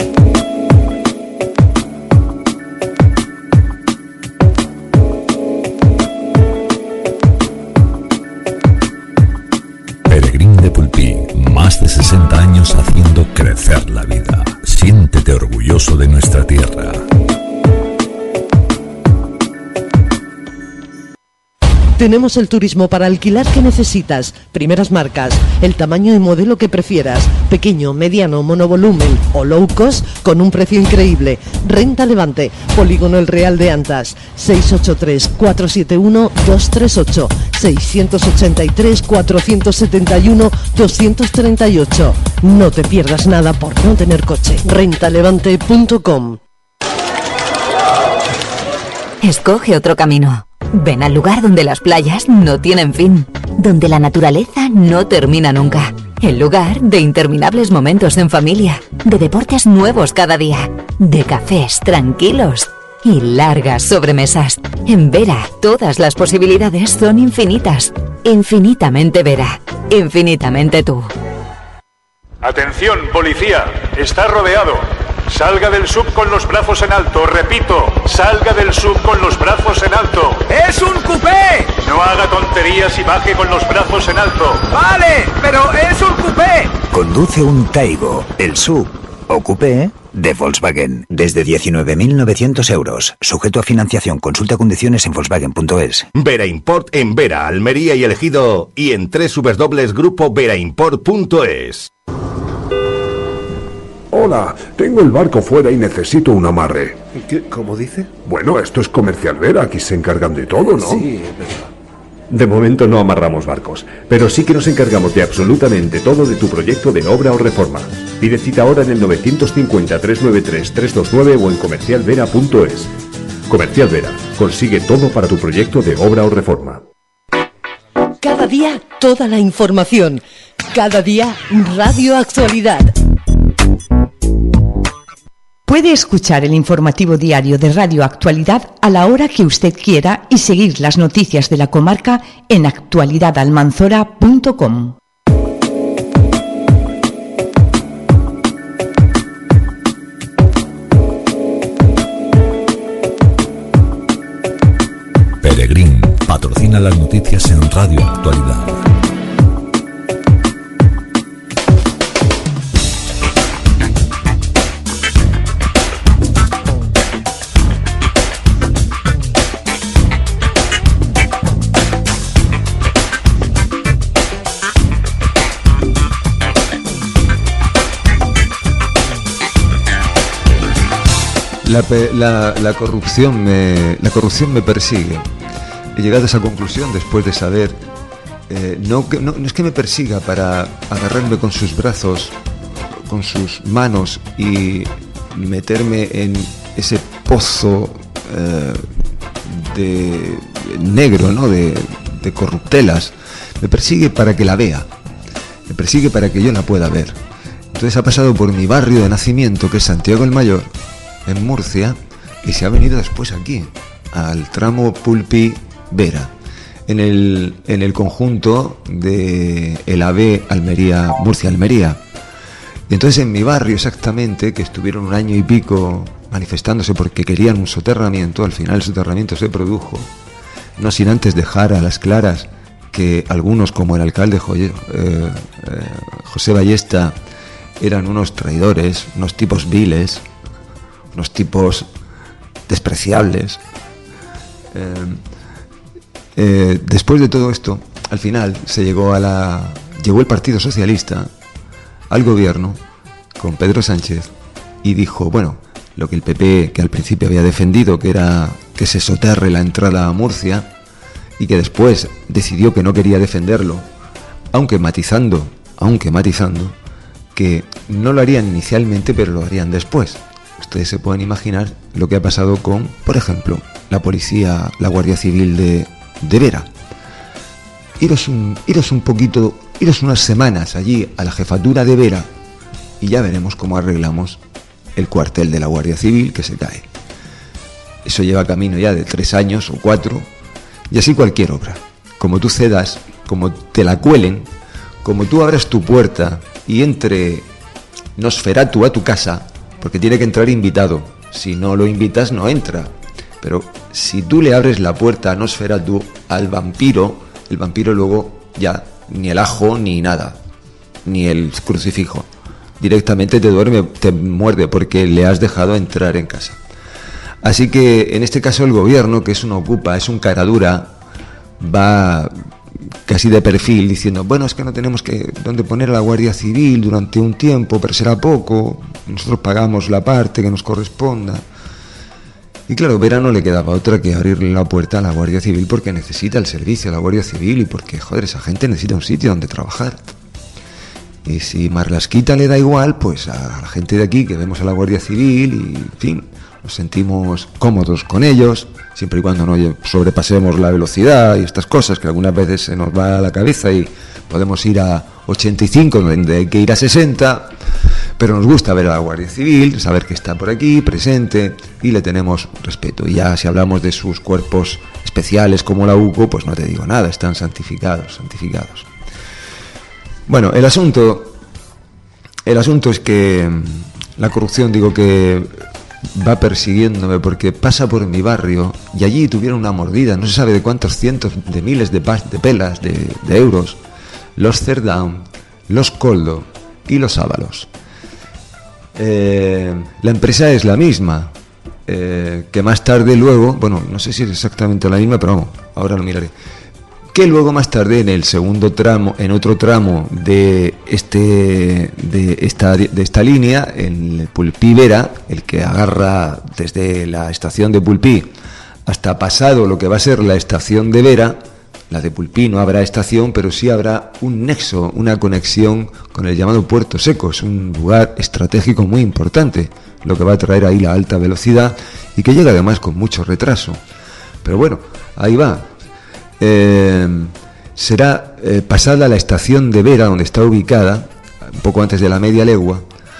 Peregrín de Pulpí, más de 60 años haciendo crecer la vida. Siéntete orgulloso de nuestra tierra. Tenemos el turismo para alquilar que necesitas, primeras marcas, el tamaño y modelo que prefieras, pequeño, mediano, monovolumen o low cost con un precio increíble. Renta Levante, Polígono El Real de Antas, 683-471-238, 683-471-238. No te pierdas nada por no tener coche. Rentalevante.com. Escoge otro camino. Ven al lugar donde las playas no tienen fin, donde la naturaleza no termina nunca. El lugar de interminables momentos en familia, de deportes nuevos cada día, de cafés tranquilos y largas sobremesas. En Vera, todas las posibilidades son infinitas. Infinitamente Vera, infinitamente tú. Atención, policía, está rodeado. Salga del sub con los brazos en alto, repito, salga del sub con los brazos en alto. ¡Es un coupé! No haga tonterías y baje con los brazos en alto. Vale, pero es un coupé. Conduce un Taigo, el sub o coupé de Volkswagen, desde 19.900 euros. Sujeto a financiación. Consulta condiciones en Volkswagen.es. Vera Import en Vera, Almería y El Ejido, y en www.grupoveraImport.es. Hola, tengo el barco fuera y necesito un amarre. ¿Cómo dice? Bueno, esto es Comercial Vera, aquí se encargan de todo, ¿no? Sí, pero... De momento no amarramos barcos, pero sí que nos encargamos de absolutamente todo de tu proyecto de obra o reforma. Pide cita ahora en el 950-393-329 o en comercialvera.es. Comercial Vera, consigue todo para tu proyecto de obra o reforma. Cada día, toda la información. Cada día, Radio Actualidad. Puede escuchar el informativo diario de Radio Actualidad a la hora que usted quiera y seguir las noticias de la comarca en actualidadalmanzora.com. Peregrín patrocina las noticias en Radio Actualidad. La corrupción me persigue. He llegado a esa conclusión después de saber, no es que me persiga para agarrarme con sus brazos, con sus manos y meterme en ese pozo de negro, ¿no? de corruptelas. Me persigue para que la vea, me persigue para que yo la pueda ver. Entonces ha pasado por mi barrio de nacimiento, que es Santiago el Mayor, en Murcia, y se ha venido después aquí, al tramo Pulpí-Vera, en el conjunto de el AVE Almería, Murcia-Almería. Y entonces en mi barrio exactamente, que estuvieron 1 año y pico manifestándose porque querían un soterramiento, al final el soterramiento se produjo, no sin antes dejar a las claras que algunos, como el alcalde José Ballesta, eran unos traidores, unos tipos viles, unos tipos despreciables. después de todo esto, al final se llegó el Partido Socialista al gobierno con Pedro Sánchez y dijo, bueno, lo que el PP, que al principio había defendido, que era que se soterre la entrada a Murcia, y que después decidió que no quería defenderlo, aunque matizando que no lo harían inicialmente, pero lo harían después. Ustedes se pueden imaginar lo que ha pasado con, por ejemplo, la policía, la Guardia Civil de Vera. Iros unas semanas allí a la jefatura de Vera y ya veremos cómo arreglamos el cuartel de la Guardia Civil que se cae. Eso lleva camino ya de 3 años o 4, y así cualquier obra. Como tú cedas, como te la cuelen, como tú abras tu puerta y entre Nosferatu a tu casa, porque tiene que entrar invitado. Si no lo invitas, no entra. Pero si tú le abres la puerta a Nosferatu, al vampiro, el vampiro luego ya ni el ajo ni nada, ni el crucifijo. Directamente te muerde porque le has dejado entrar en casa. Así que en este caso el gobierno, que es una ocupa, es un cara dura, va casi de perfil diciendo, bueno, es que no tenemos dónde poner a la Guardia Civil durante un tiempo, pero será poco, nosotros pagamos la parte que nos corresponda. Y claro, Vera no le quedaba otra que abrirle la puerta a la Guardia Civil porque necesita el servicio a la Guardia Civil y porque, joder, esa gente necesita un sitio donde trabajar. Y si Marlasquita le da igual, pues a la gente de aquí que vemos a la Guardia Civil y, en fin, nos sentimos cómodos con ellos, siempre y cuando no sobrepasemos la velocidad y estas cosas que algunas veces se nos va a la cabeza y podemos ir a 85 donde hay que ir a 60, pero nos gusta ver a la Guardia Civil, saber que está por aquí, presente, y le tenemos respeto. Y ya si hablamos de sus cuerpos especiales como la UCO, pues no te digo nada, están santificados. Bueno, el asunto es que la corrupción, digo que va persiguiéndome porque pasa por mi barrio y allí tuvieron una mordida, no se sabe de cuántos cientos de miles de pelas de euros, los Cerdán, los Coldo y los Ábalos. La empresa es la misma, que más tarde luego, bueno, no sé si es exactamente la misma, pero vamos, ahora lo miraré, que luego más tarde en el segundo tramo, en otro tramo de esta línea, en el Pulpí Vera, el que agarra desde la estación de Pulpí hasta pasado lo que va a ser la estación de Vera, la de Pulpí no habrá estación, pero sí habrá un nexo, una conexión con el llamado Puerto Seco. Es un lugar estratégico muy importante, lo que va a traer ahí la alta velocidad y que llega además con mucho retraso. Pero bueno, ahí va. Será pasada la estación de Vera, donde está ubicada, un poco antes de la media legua.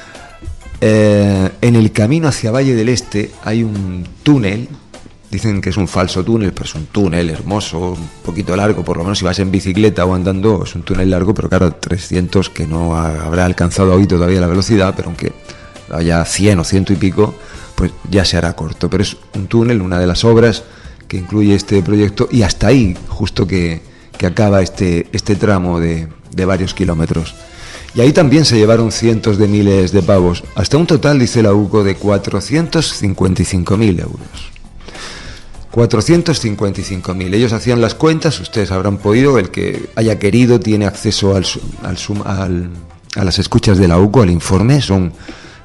En el camino hacia Valle del Este hay un túnel, dicen que es un falso túnel, pero es un túnel hermoso, un poquito largo, por lo menos si vas en bicicleta o andando, es un túnel largo, pero claro, 300 que no habrá alcanzado hoy todavía la velocidad, pero aunque haya 100 o 100 y pico, pues ya se hará corto. Pero es un túnel, una de las obras que incluye este proyecto, y hasta ahí justo que acaba este tramo de varios kilómetros. Y ahí también se llevaron cientos de miles de pavos, hasta un total, dice la UCO, de 455.000 euros. 455.000. Ellos hacían las cuentas, ustedes habrán podido, el que haya querido tiene acceso a las escuchas de la UCO, al informe, son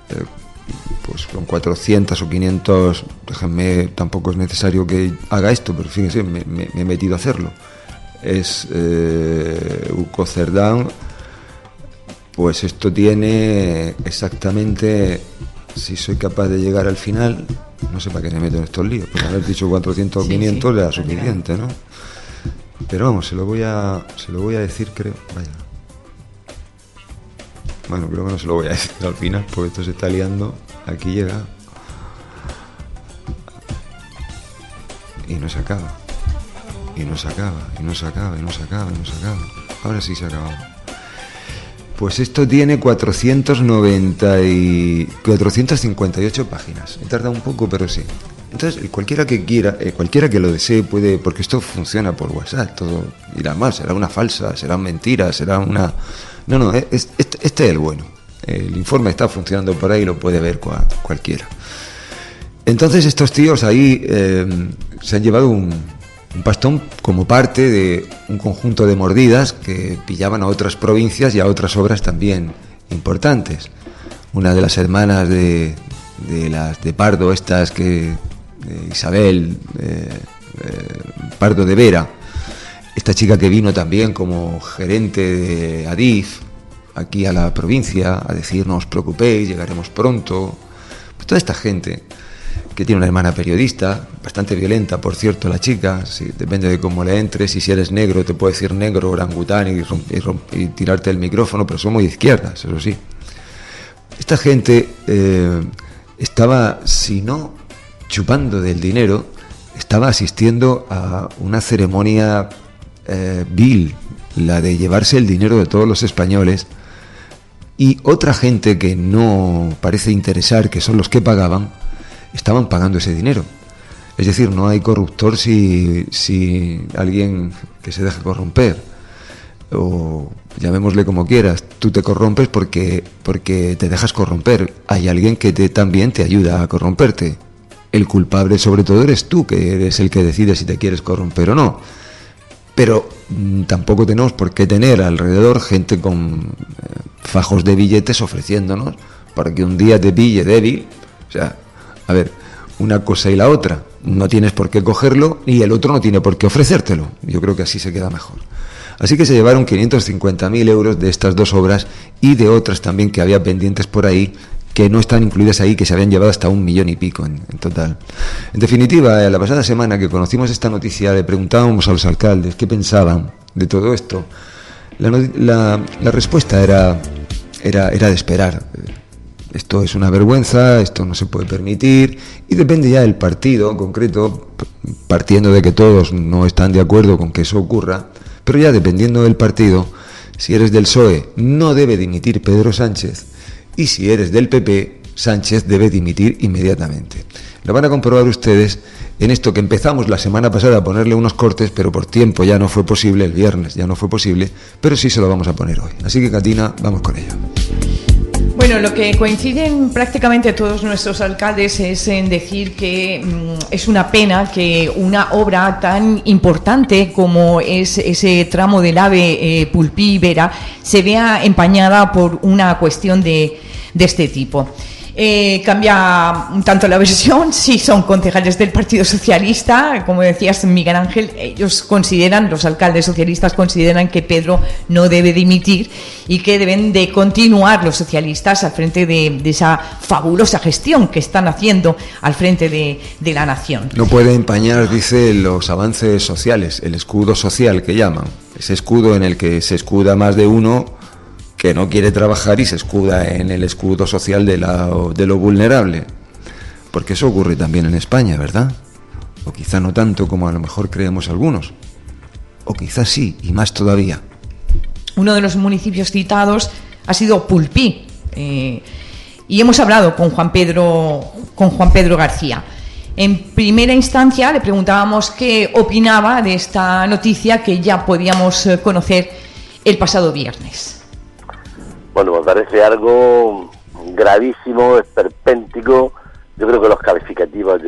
400 o 500, déjenme, tampoco es necesario que haga esto, pero fíjense, me he metido a hacerlo. Es UCO Cerdán, pues esto tiene exactamente, si soy capaz de llegar al final, no sé para qué me meto en estos líos, porque haber dicho 400 o 500 le da suficiente, ¿no? Pero vamos, se lo voy a decir, creo, vaya. Bueno, creo que no se lo voy a decir al final, porque esto se está liando. Aquí llega y no se acaba, y no se acaba, y no se acaba, y no se acaba, y no se acaba. Ahora sí se ha acabado. Pues esto tiene 458 páginas. He tardado un poco, pero sí. Entonces, cualquiera que quiera, cualquiera que lo desee puede, porque esto funciona por WhatsApp, todo irá mal, será una falsa, será mentira, será una... No, este es el bueno. El informe está funcionando por ahí, lo puede ver cualquiera. Entonces estos tíos ahí se han llevado Un pastón como parte de un conjunto de mordidas que pillaban a otras provincias y a otras obras también importantes. Una de las hermanas de las de Pardo, estas que Isabel Pardo de Vera, esta chica que vino también como gerente de Adif aquí a la provincia a decir: no os preocupéis, llegaremos pronto. Pues toda esta gente que tiene una hermana periodista, bastante violenta, por cierto, la chica, sí, depende de cómo le entres, y si eres negro te puede decir negro, orangután y tirarte el micrófono, pero son muy izquierdas, eso sí. Esta gente estaba, si no chupando del dinero, estaba asistiendo a una ceremonia vil, la de llevarse el dinero de todos los españoles, y otra gente que no parece interesar, que son los que pagaban, estaban pagando ese dinero. Es decir, no hay corruptor si alguien que se deja corromper, o llamémosle como quieras, tú te corrompes porque te dejas corromper. Hay alguien que también te ayuda a corromperte. El culpable sobre todo eres tú, que eres el que decide si te quieres corromper o no. Pero tampoco tenemos por qué tener alrededor gente con fajos de billetes ofreciéndonos para que un día te pille débil. O sea, a ver, una cosa y la otra. No tienes por qué cogerlo y el otro no tiene por qué ofrecértelo. Yo creo que así se queda mejor. Así que se llevaron 550.000 euros de estas dos obras y de otras también que había pendientes por ahí, que no están incluidas ahí, que se habían llevado hasta 1,5 millones en total. En definitiva, la pasada semana que conocimos esta noticia, le preguntábamos a los alcaldes qué pensaban de todo esto. La respuesta era de esperar. Esto es una vergüenza, esto no se puede permitir, y depende ya del partido en concreto, partiendo de que todos no están de acuerdo con que eso ocurra, pero ya dependiendo del partido, si eres del PSOE, no debe dimitir Pedro Sánchez, y si eres del PP, Sánchez debe dimitir inmediatamente. Lo van a comprobar ustedes en esto que empezamos la semana pasada a ponerle unos cortes, pero por tiempo ya no fue posible, el viernes ya no fue posible, pero sí se lo vamos a poner hoy. Así que, Katina, vamos con ello. Bueno, lo que coinciden prácticamente todos nuestros alcaldes es en decir que es una pena que una obra tan importante como es ese tramo del AVE Pulpí-Vera se vea empañada por una cuestión de este tipo. Cambia un tanto la versión, si son concejales del Partido Socialista, como decías, Miguel Ángel, ellos consideran, los alcaldes socialistas consideran que Pedro no debe dimitir y que deben de continuar los socialistas al frente de esa fabulosa gestión que están haciendo al frente de la nación. No puede empañar, dice, los avances sociales, el escudo social que llaman, ese escudo en el que se escuda más de uno que no quiere trabajar y se escuda en el escudo social de lo vulnerable. Porque eso ocurre también en España, ¿verdad? O quizá no tanto como a lo mejor creemos algunos. O quizás sí, y más todavía. Uno de los municipios citados ha sido Pulpí. Y hemos hablado con Juan Pedro García. En primera instancia le preguntábamos qué opinaba de esta noticia que ya podíamos conocer el pasado viernes. Bueno, me parece algo gravísimo, esperpéntico. Yo creo que los calificativos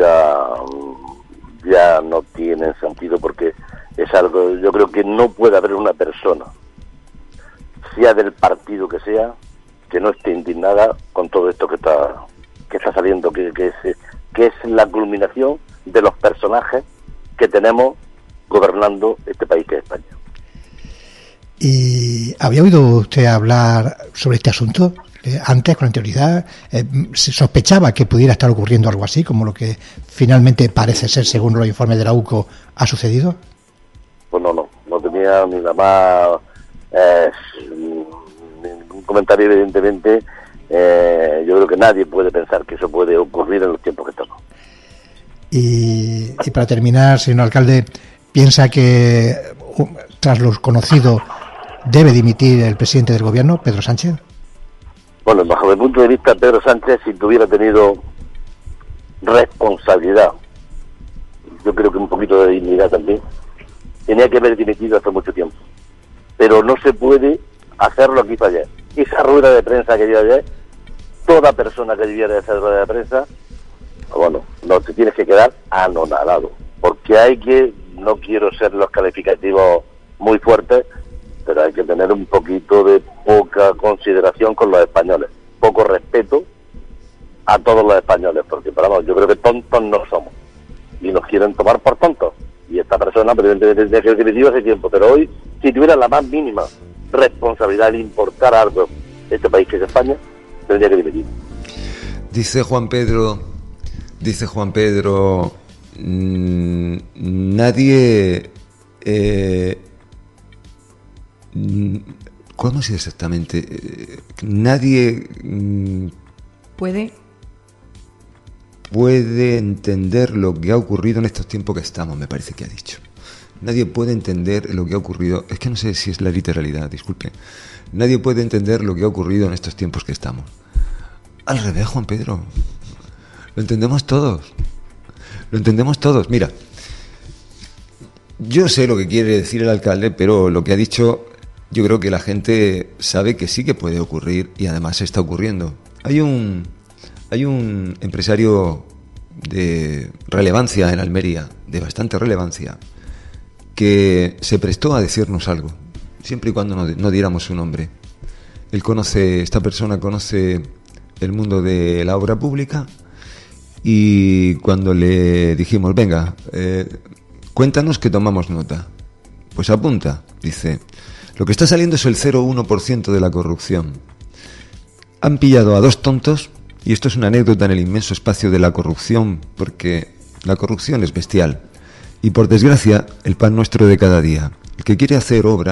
ya no tienen sentido, porque es algo, yo creo que no puede haber una persona, sea del partido que sea, que no esté indignada con todo esto que está saliendo, que es la culminación de los personajes que tenemos gobernando este país que es España. ¿Y había oído usted hablar sobre este asunto antes, con anterioridad? ¿Se sospechaba que pudiera estar ocurriendo algo así, como lo que finalmente parece ser, según los informes de la UCO, ha sucedido? Pues no tenía ni la más ningún comentario, evidentemente. Yo creo que nadie puede pensar que eso puede ocurrir en los tiempos que estamos. Y para terminar, señor alcalde, ¿piensa que tras lo conocido debe dimitir el presidente del gobierno, Pedro Sánchez? Bueno, bajo mi punto de vista, Pedro Sánchez, si tuviera tenido responsabilidad, yo creo que un poquito de dignidad también, tenía que haber dimitido hace mucho tiempo. Pero no se puede hacer lo que hizo ayer. Esa rueda de prensa que dio ayer, toda persona que debiera de hacer rueda de prensa, bueno, no te tienes que quedar anonadado, porque hay que no quiero ser los calificativos muy fuertes, pero hay que tener un poquito de poca consideración con los españoles, poco respeto a todos los españoles, porque vamos, yo creo que tontos no somos y nos quieren tomar por tontos. Y esta persona, presidente de ejecutivo hace tiempo, pero hoy, si tuviera la más mínima responsabilidad de importar algo este país que es España, tendría que dimitir. Dice Juan Pedro, nadie, ¿cómo es exactamente? Nadie puede entender lo que ha ocurrido en estos tiempos que estamos, me parece que ha dicho. Nadie puede entender lo que ha ocurrido, es que no sé si es la literalidad, disculpe. Nadie puede entender lo que ha ocurrido en estos tiempos que estamos. Al revés, Juan Pedro. Lo entendemos todos. Mira, yo sé lo que quiere decir el alcalde, pero lo que ha dicho, yo creo que la gente sabe que sí que puede ocurrir y además está ocurriendo. Hay un empresario de relevancia en Almería, de bastante relevancia, que se prestó a decirnos algo, siempre y cuando no diéramos su nombre. Esta persona conoce el mundo de la obra pública, y cuando le dijimos, venga, cuéntanos que tomamos nota, pues apunta, dice, lo que está saliendo es el 0,1% de la corrupción. Han pillado a 2 tontos, y esto es una anécdota en el inmenso espacio de la corrupción, porque la corrupción es bestial. Y por desgracia, el pan nuestro de cada día. El que quiere hacer obra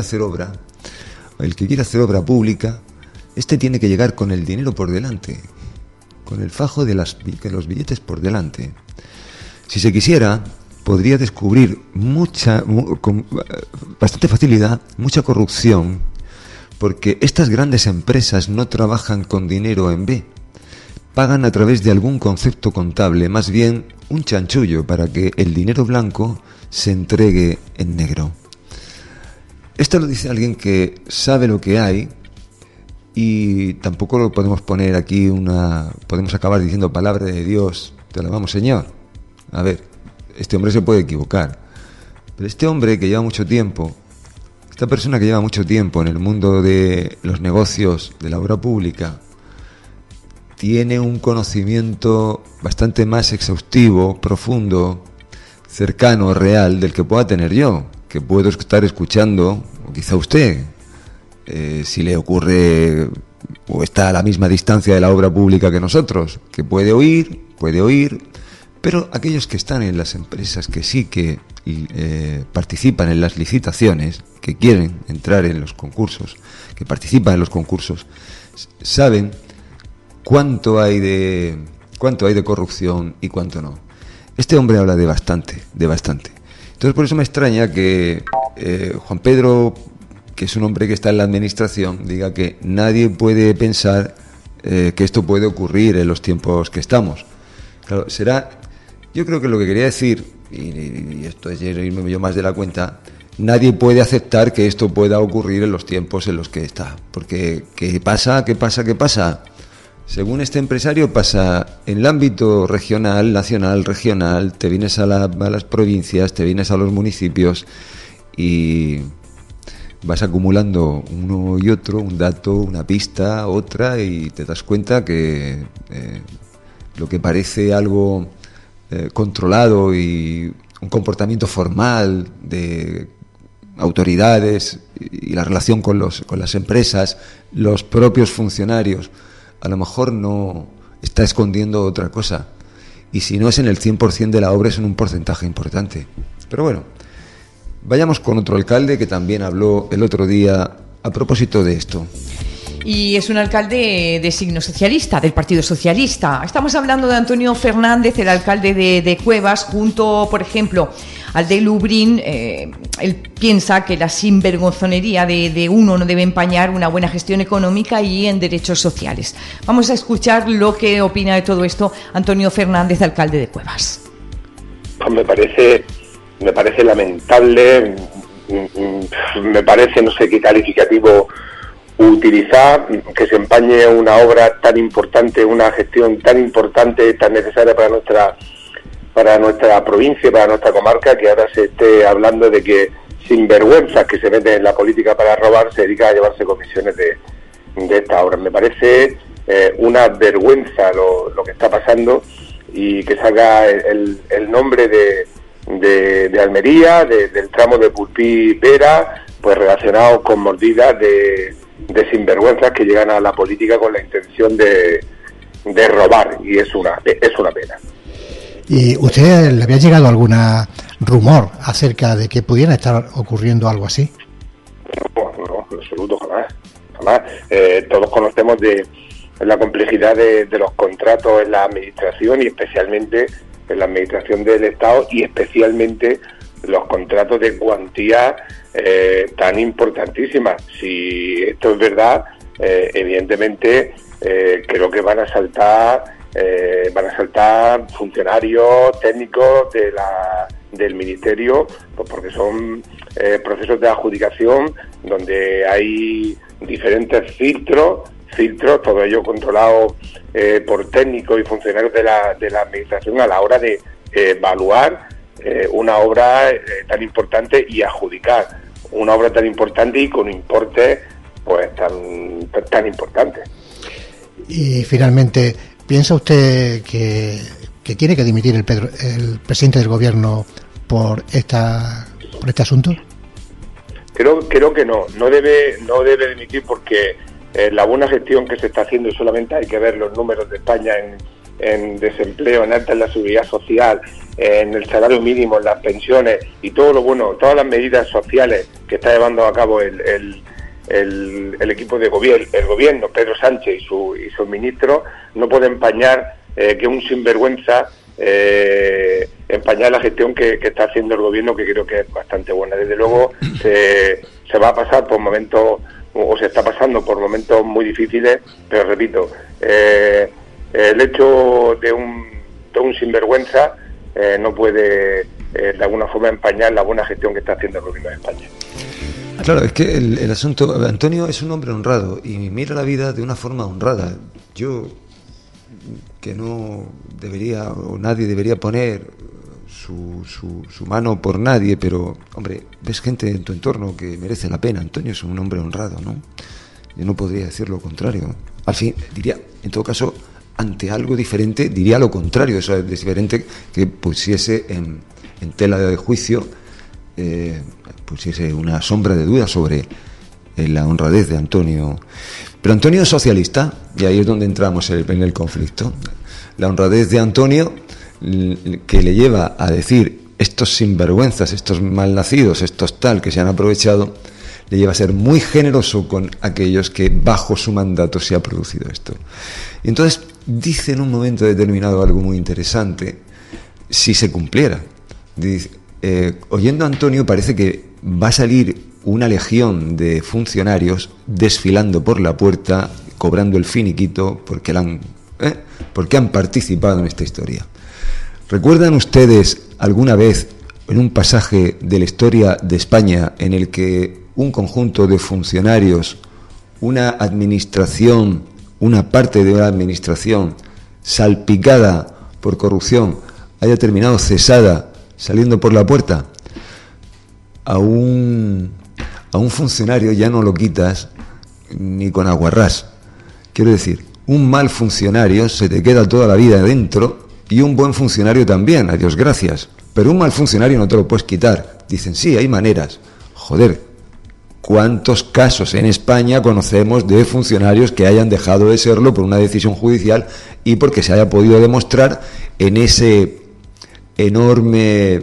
pública, tiene que llegar con el dinero por delante, con el fajo de los billetes por delante. Si se quisiera, podría descubrir con bastante facilidad mucha corrupción, porque estas grandes empresas no trabajan con dinero en B, pagan a través de algún concepto contable, más bien un chanchullo para que el dinero blanco se entregue en negro. Esto lo dice alguien que sabe lo que hay, y tampoco lo podemos poner aquí podemos acabar diciendo palabra de Dios, te alabamos Señor. A ver, este hombre se puede equivocar, pero este hombre que lleva mucho tiempo, esta persona que lleva mucho tiempo en el mundo de los negocios, de la obra pública, tiene un conocimiento bastante más exhaustivo, profundo, cercano, real, del que pueda tener yo, que puedo estar escuchando, o quizá usted, si le ocurre o está a la misma distancia de la obra pública que nosotros, que puede oír, pero aquellos que están en las empresas que sí que participan en las licitaciones, que quieren entrar en los concursos, que participan en los concursos, saben cuánto hay de corrupción y cuánto no. Este hombre habla de bastante. Entonces por eso me extraña que Juan Pedro, que es un hombre que está en la administración, diga que nadie puede pensar que esto puede ocurrir en los tiempos que estamos. Claro, yo creo que lo que quería decir, y esto es irme yo más de la cuenta, nadie puede aceptar que esto pueda ocurrir en los tiempos en los que está. Porque ¿qué pasa? Según este empresario pasa en el ámbito regional, nacional, regional, te vienes a las provincias, te vienes a los municipios y vas acumulando uno y otro, un dato, una pista, otra, y te das cuenta que lo que parece algo controlado y un comportamiento formal de autoridades y la relación con las empresas, los propios funcionarios, a lo mejor no está escondiendo otra cosa, y si no es en el 100% de la obra, es en un porcentaje importante. Pero bueno, vayamos con otro alcalde que también habló el otro día a propósito de esto. Y es un alcalde de signo socialista, del Partido Socialista. Estamos hablando de Antonio Fernández, el alcalde de Cuevas, junto, por ejemplo, al de Lubriñ. Él piensa que la sinvergonzonería de uno no debe empañar una buena gestión económica y en derechos sociales. Vamos a escuchar lo que opina de todo esto Antonio Fernández, alcalde de Cuevas. Me parece lamentable, me parece, no sé qué calificativo utilizar, que se empañe una obra tan importante, una gestión tan importante, tan necesaria para nuestra provincia, para nuestra comarca, que ahora se esté hablando de que sinvergüenzas que se meten en la política para robar se dedican a llevarse comisiones de esta obra. Me parece una vergüenza lo que está pasando, y que salga el nombre de Almería, del tramo de Pulpí-Vera, pues relacionado con mordidas de sinvergüenzas que llegan a la política con la intención de robar, y es una pena. ¿Y usted le había llegado alguna rumor acerca de que pudiera estar ocurriendo algo así? No, en absoluto, jamás. Todos conocemos de la complejidad de los contratos en la administración, y especialmente en la administración del Estado, y especialmente los contratos de cuantía tan importantísimas. Si esto es verdad, evidentemente creo que van a saltar funcionarios técnicos del Ministerio, pues porque son procesos de adjudicación donde hay diferentes filtros, todo ello controlado por técnicos y funcionarios de la administración a la hora de evaluar una obra tan importante y adjudicar una obra tan importante y con importes pues tan importantes. Y finalmente, ¿piensa usted que tiene que dimitir el presidente del gobierno por este asunto? Creo que no debe dimitir, porque la buena gestión que se está haciendo, y solamente hay que ver los números de España en desempleo, en alta en la seguridad social, en el salario mínimo, en las pensiones y todo lo bueno, todas las medidas sociales que está llevando a cabo el equipo de gobierno, el gobierno, Pedro Sánchez y sus ministros, no puede empañar que un sinvergüenza empañar la gestión que está haciendo el gobierno, que creo que es bastante buena. Desde luego se va a pasar por momentos, o se está pasando por momentos muy difíciles, pero repito, el hecho de un sinvergüenza no puede de alguna forma empañar la buena gestión que está haciendo el gobierno de España. Claro, es que el asunto, Antonio es un hombre honrado y mira la vida de una forma honrada. Yo, que no debería, o nadie debería poner su mano por nadie, pero, hombre, ves gente en tu entorno que merece la pena. Antonio es un hombre honrado, ¿no? Yo no podría decir lo contrario. Al fin, diría, en todo caso, ante algo diferente, diría lo contrario. Eso es diferente que pusiese en tela de juicio, pusiese una sombra de duda sobre la honradez de Antonio. Pero Antonio es socialista, y ahí es donde entramos en el conflicto. La honradez de Antonio, que le lleva a decir estos sinvergüenzas, estos malnacidos, estos tal que se han aprovechado, le lleva a ser muy generoso con aquellos que bajo su mandato se ha producido esto. Y entonces dice en un momento determinado algo muy interesante, si se cumpliera. Dice, oyendo a Antonio, parece que va a salir una legión de funcionarios desfilando por la puerta, cobrando el finiquito porque han participado en esta historia. ¿Recuerdan ustedes alguna vez en un pasaje de la historia de España en el que un conjunto de funcionarios, una administración, una parte de una administración salpicada por corrupción haya terminado cesada saliendo por la puerta? A un funcionario ya no lo quitas ni con aguarrás. Quiero decir, un mal funcionario se te queda toda la vida dentro, y un buen funcionario también, a Dios gracias. Pero un mal funcionario no te lo puedes quitar. Dicen, sí, hay maneras. Joder, ¿cuántos casos en España conocemos de funcionarios que hayan dejado de serlo por una decisión judicial y porque se haya podido demostrar en ese enorme...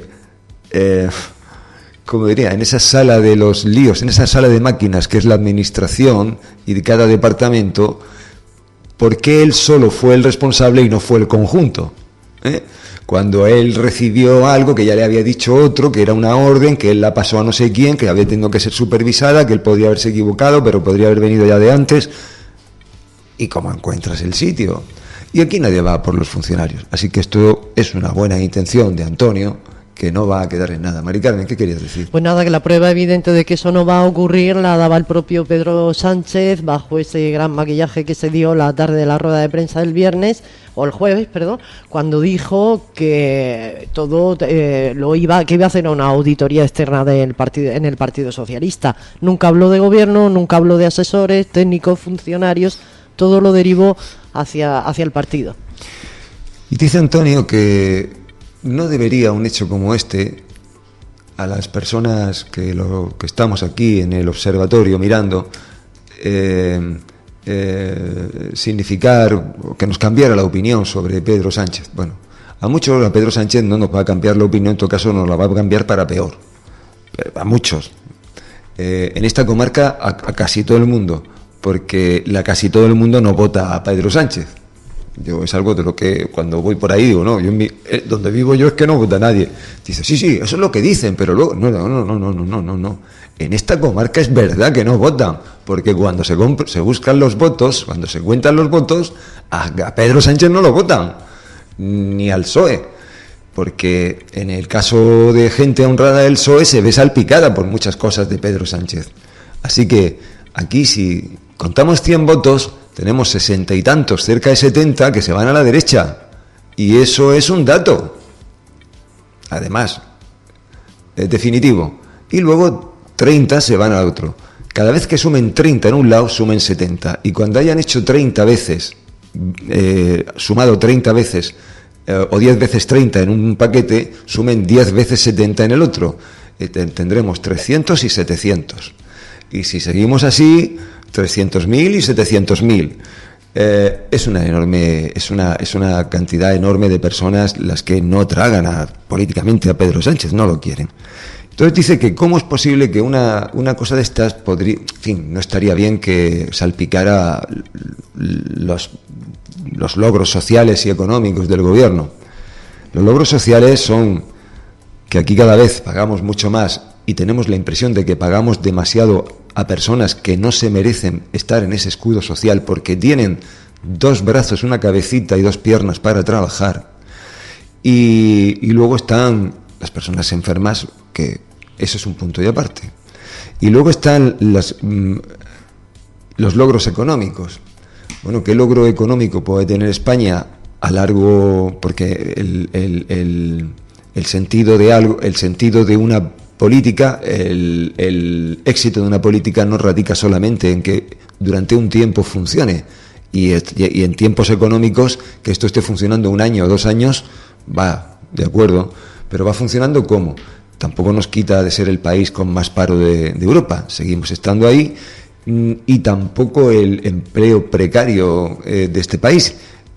como diría, en esa sala de los líos, en esa sala de máquinas que es la administración y de cada departamento, por qué él solo fue el responsable y no fue el conjunto? Cuando él recibió algo que ya le había dicho otro, que era una orden, que él la pasó a no sé quién, que había tenido que ser supervisada, que él podría haberse equivocado, pero podría haber venido ya de antes. ¿Y cómo encuentras el sitio? Y aquí nadie va por los funcionarios. Así que esto es una buena intención de Antonio, que no va a quedar en nada. Mari Carmen, ¿qué querías decir? Pues nada, que la prueba evidente de que eso no va a ocurrir la daba el propio Pedro Sánchez bajo ese gran maquillaje que se dio la tarde de la rueda de prensa del viernes, o el jueves, perdón, cuando dijo que todo que iba a hacer una auditoría externa del partido, en el Partido Socialista. Nunca habló de gobierno, nunca habló de asesores, técnicos, funcionarios, todo lo derivó hacia el partido. Y dice Antonio que no debería un hecho como este a las personas que estamos aquí en el observatorio mirando significar que nos cambiara la opinión sobre Pedro Sánchez. Bueno, a muchos a Pedro Sánchez no nos va a cambiar la opinión, en todo caso nos la va a cambiar para peor, a muchos. En esta comarca a casi todo el mundo, porque casi todo el mundo no vota a Pedro Sánchez. Yo es algo de lo que cuando voy por ahí digo, no, yo donde vivo yo es que no vota nadie. Dice, sí, eso es lo que dicen, pero luego no. En esta comarca es verdad que no votan, porque cuando se buscan los votos, cuando se cuentan los votos, a Pedro Sánchez no lo votan, ni al PSOE, porque en el caso de gente honrada del PSOE se ve salpicada por muchas cosas de Pedro Sánchez. Así que aquí si contamos 100 votos, tenemos 60 y tantos, cerca de 70, que se van a la derecha. Y eso es un dato. Además, es definitivo. Y luego 30 se van al otro. Cada vez que sumen 30 en un lado, sumen 70. Y cuando hayan hecho 30 veces, sumado 30 veces, o 10 veces 30 en un paquete, sumen 10 veces 70 en el otro. Tendremos 300 y 700. Y si seguimos así, 300.000 y 700.000. Es una cantidad enorme de personas las que no tragan políticamente a Pedro Sánchez, no lo quieren. Entonces dice que cómo es posible que una cosa de estas no estaría bien que salpicara los logros sociales y económicos del gobierno. Los logros sociales son que aquí cada vez pagamos mucho más y tenemos la impresión de que pagamos demasiado a personas que no se merecen estar en ese escudo social porque tienen 2 brazos, una cabecita y 2 piernas para trabajar. Y luego están las personas enfermas, que eso es un punto y aparte. Y luego están los logros económicos. Bueno, ¿qué logro económico puede tener España a largo? Porque el sentido de algo, el sentido de una política, el éxito de una política no radica solamente en que durante un tiempo funcione y en tiempos económicos que esto esté funcionando 1 año o 2 años, va, de acuerdo, pero va funcionando ¿cómo? Tampoco nos quita de ser el país con más paro de Europa, seguimos estando ahí, y tampoco el empleo precario de este país,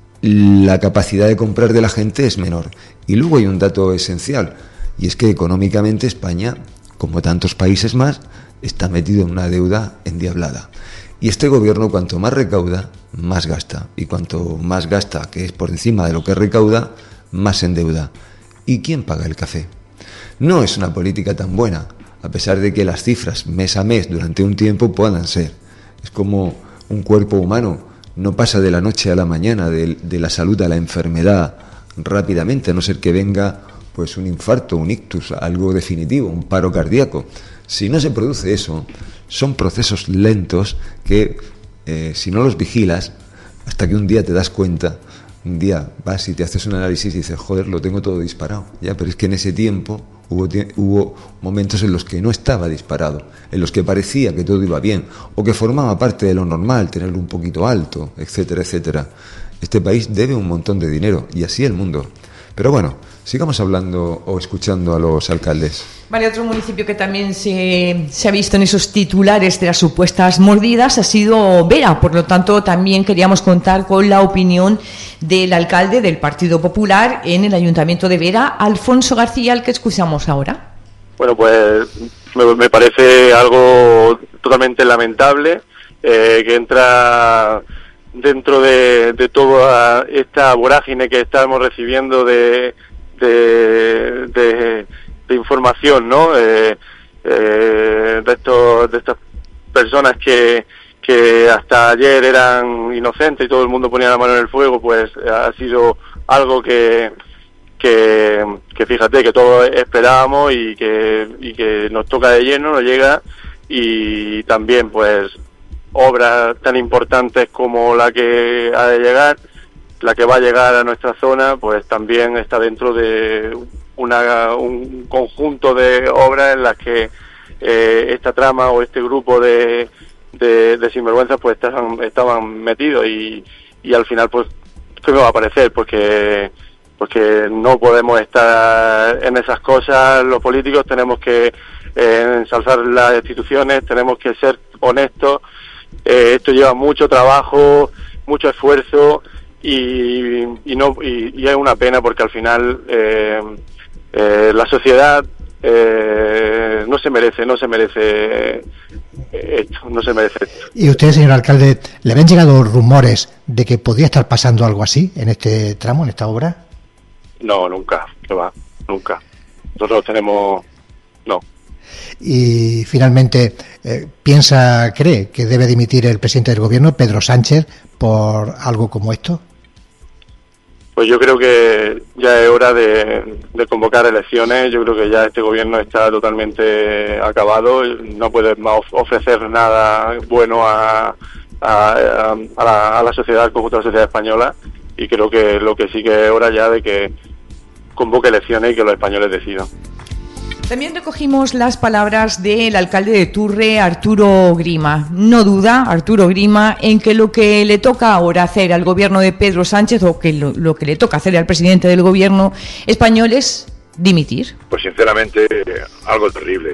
la capacidad de comprar de la gente es menor. Y luego hay un dato esencial, y es que económicamente España, como tantos países más, está metido en una deuda endiablada. Y este gobierno, cuanto más recauda, más gasta. Y cuanto más gasta, que es por encima de lo que recauda, más endeuda. ¿Y quién paga el café? No es una política tan buena, a pesar de que las cifras mes a mes durante un tiempo puedan ser. Es como un cuerpo humano, no pasa de la noche a la mañana, de la salud a la enfermedad rápidamente, a no ser que venga pues un infarto, un ictus, algo definitivo, un paro cardíaco. Si no se produce eso, son procesos lentos que si no los vigilas, hasta que un día te das cuenta, un día vas y te haces un análisis y dices, joder, lo tengo todo disparado. Ya, pero es que en ese tiempo hubo momentos en los que no estaba disparado, en los que parecía que todo iba bien, o que formaba parte de lo normal, tenerlo un poquito alto, etcétera, etcétera. Este país debe un montón de dinero, y así el mundo. Pero bueno, sigamos hablando o escuchando a los alcaldes. Vale, otro municipio que también se ha visto en esos titulares de las supuestas mordidas ha sido Vera. Por lo tanto, también queríamos contar con la opinión del alcalde del Partido Popular en el Ayuntamiento de Vera, Alfonso García, al que escuchamos ahora. Bueno, pues me parece algo totalmente lamentable que entra dentro de toda esta vorágine que estamos recibiendo de información, ¿no? De estas personas que hasta ayer eran inocentes y todo el mundo ponía la mano en el fuego, pues ha sido algo que que fíjate que todos esperábamos y que nos toca de lleno, nos llega, y también pues obras tan importantes como la que ha de llegar, la que va a llegar a nuestra zona, pues también está dentro de un conjunto de obras en las que esta trama o este grupo de sinvergüenzas pues estaban metidos, y al final pues ¿qué me va a parecer? Porque no podemos estar en esas cosas. Los políticos tenemos que ensalzar las instituciones, tenemos que ser honestos. Esto lleva mucho trabajo, mucho esfuerzo, y es una pena porque al final la sociedad no se merece esto. ¿Y usted, señor alcalde, le habían llegado rumores de que podría estar pasando algo así en este tramo, en esta obra? No, nunca, nunca. Nosotros tenemos... no. Y finalmente, cree que debe dimitir el presidente del gobierno, Pedro Sánchez, por algo como esto? Pues yo creo que ya es hora de convocar elecciones. Yo creo que ya este gobierno está totalmente acabado. No puede más ofrecer nada bueno a la sociedad, al conjunto de la sociedad española. Y creo que lo que sí que es hora ya de que convoque elecciones y que los españoles decidan. También recogimos las palabras del alcalde de Turre, Arturo Grima. No duda, Arturo Grima, en que lo que le toca ahora hacer al gobierno de Pedro Sánchez, o que lo que le toca hacer al presidente del gobierno español, es dimitir. Pues sinceramente, algo terrible.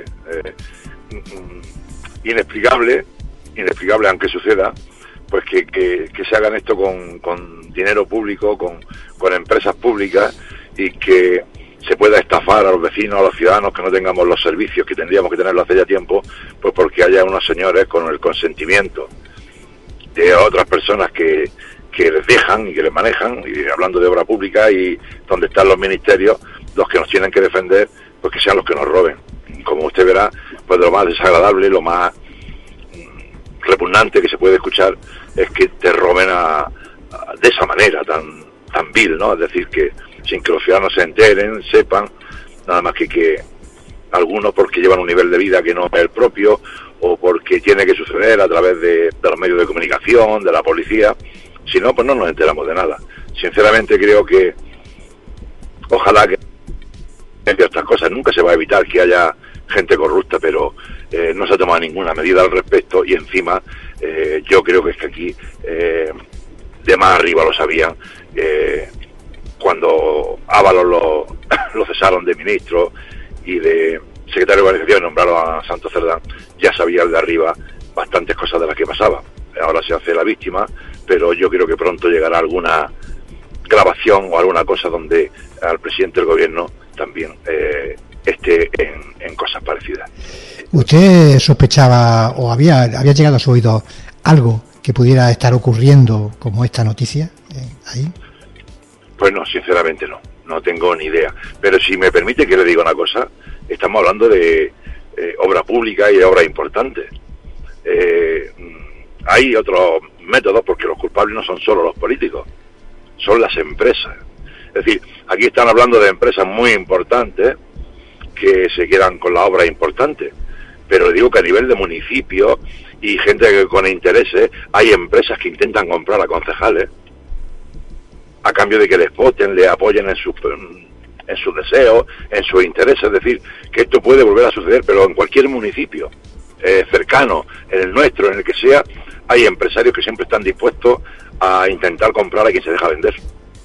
Inexplicable, aunque suceda, pues que se hagan esto con dinero público, con empresas públicas, y que se pueda estafar a los vecinos, a los ciudadanos, que no tengamos los servicios que tendríamos que tenerlo hace ya tiempo, pues porque haya unos señores con el consentimiento de otras personas que les dejan y que les manejan, y hablando de obra pública y donde están los ministerios, los que nos tienen que defender, pues que sean los que nos roben. Como usted verá, pues lo más desagradable, lo más repugnante que se puede escuchar es que te roben de esa manera tan vil, ¿no? Es decir, que sin que los ciudadanos se enteren, sepan, nada más que algunos porque llevan un nivel de vida que no es el propio, o porque tiene que suceder a través de los medios de comunicación, de la policía. Si no, pues no nos enteramos de nada. Sinceramente creo que ojalá que estas cosas, nunca se va a evitar que haya gente corrupta, pero no se ha tomado ninguna medida al respecto, y encima yo creo que es que aquí de más arriba lo sabían. Cuando Ábalos lo cesaron de ministro y de secretario de organización y nombraron a Santos Cerdán, ya sabía el de arriba bastantes cosas de las que pasaba. Ahora se hace la víctima, pero yo creo que pronto llegará alguna grabación o alguna cosa donde al presidente del gobierno también esté en cosas parecidas. ¿Usted sospechaba o había llegado a su oído algo que pudiera estar ocurriendo como esta noticia ahí? Pues no, sinceramente no tengo ni idea. Pero si me permite que le diga una cosa, estamos hablando de obra pública y de obra importante. Hay otros métodos, porque los culpables no son solo los políticos, son las empresas. Es decir, aquí están hablando de empresas muy importantes que se quedan con la obra importante, pero digo que a nivel de municipio y gente que con intereses, hay empresas que intentan comprar a concejales a cambio de que les voten, le apoyen en sus deseos, en sus intereses. Es decir, que esto puede volver a suceder, pero en cualquier municipio cercano, en el nuestro, en el que sea, hay empresarios que siempre están dispuestos a intentar comprar a quien se deja vender.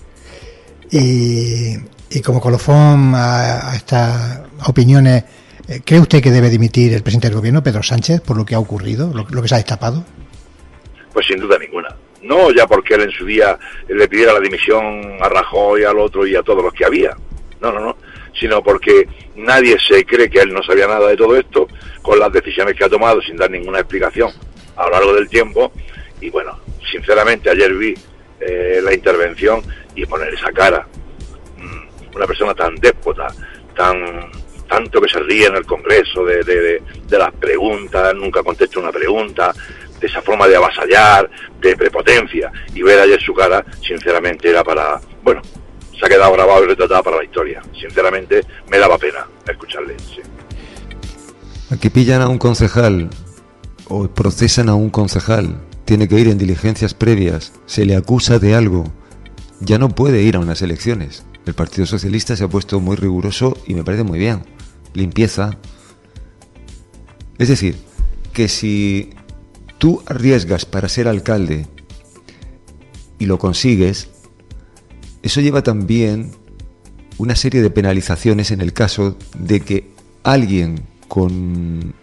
Y como colofón a estas opiniones, ¿cree usted que debe dimitir el presidente del gobierno, Pedro Sánchez, por lo que ha ocurrido, lo que se ha destapado? Pues sin duda ninguna. No ya porque él en su día le pidiera la dimisión a Rajoy, al otro y a todos los que había. No. Sino porque nadie se cree que él no sabía nada de todo esto, con las decisiones que ha tomado sin dar ninguna explicación a lo largo del tiempo. Y bueno, sinceramente ayer vi la intervención y poner esa cara. Una persona tan déspota, tanto que se ríe en el Congreso de las preguntas, nunca contesta una pregunta, de esa forma de avasallar, de prepotencia, y ver ayer su cara, sinceramente era para, bueno, se ha quedado grabado y retratado para la historia. Sinceramente, me daba pena escucharle. Sí. Aquí pillan a un concejal o procesan a un concejal, tiene que ir en diligencias previas, se le acusa de algo, ya no puede ir a unas elecciones. El Partido Socialista se ha puesto muy riguroso y me parece muy bien. Limpieza. Es decir, que si tú arriesgas para ser alcalde y lo consigues, eso lleva también una serie de penalizaciones en el caso de que alguien con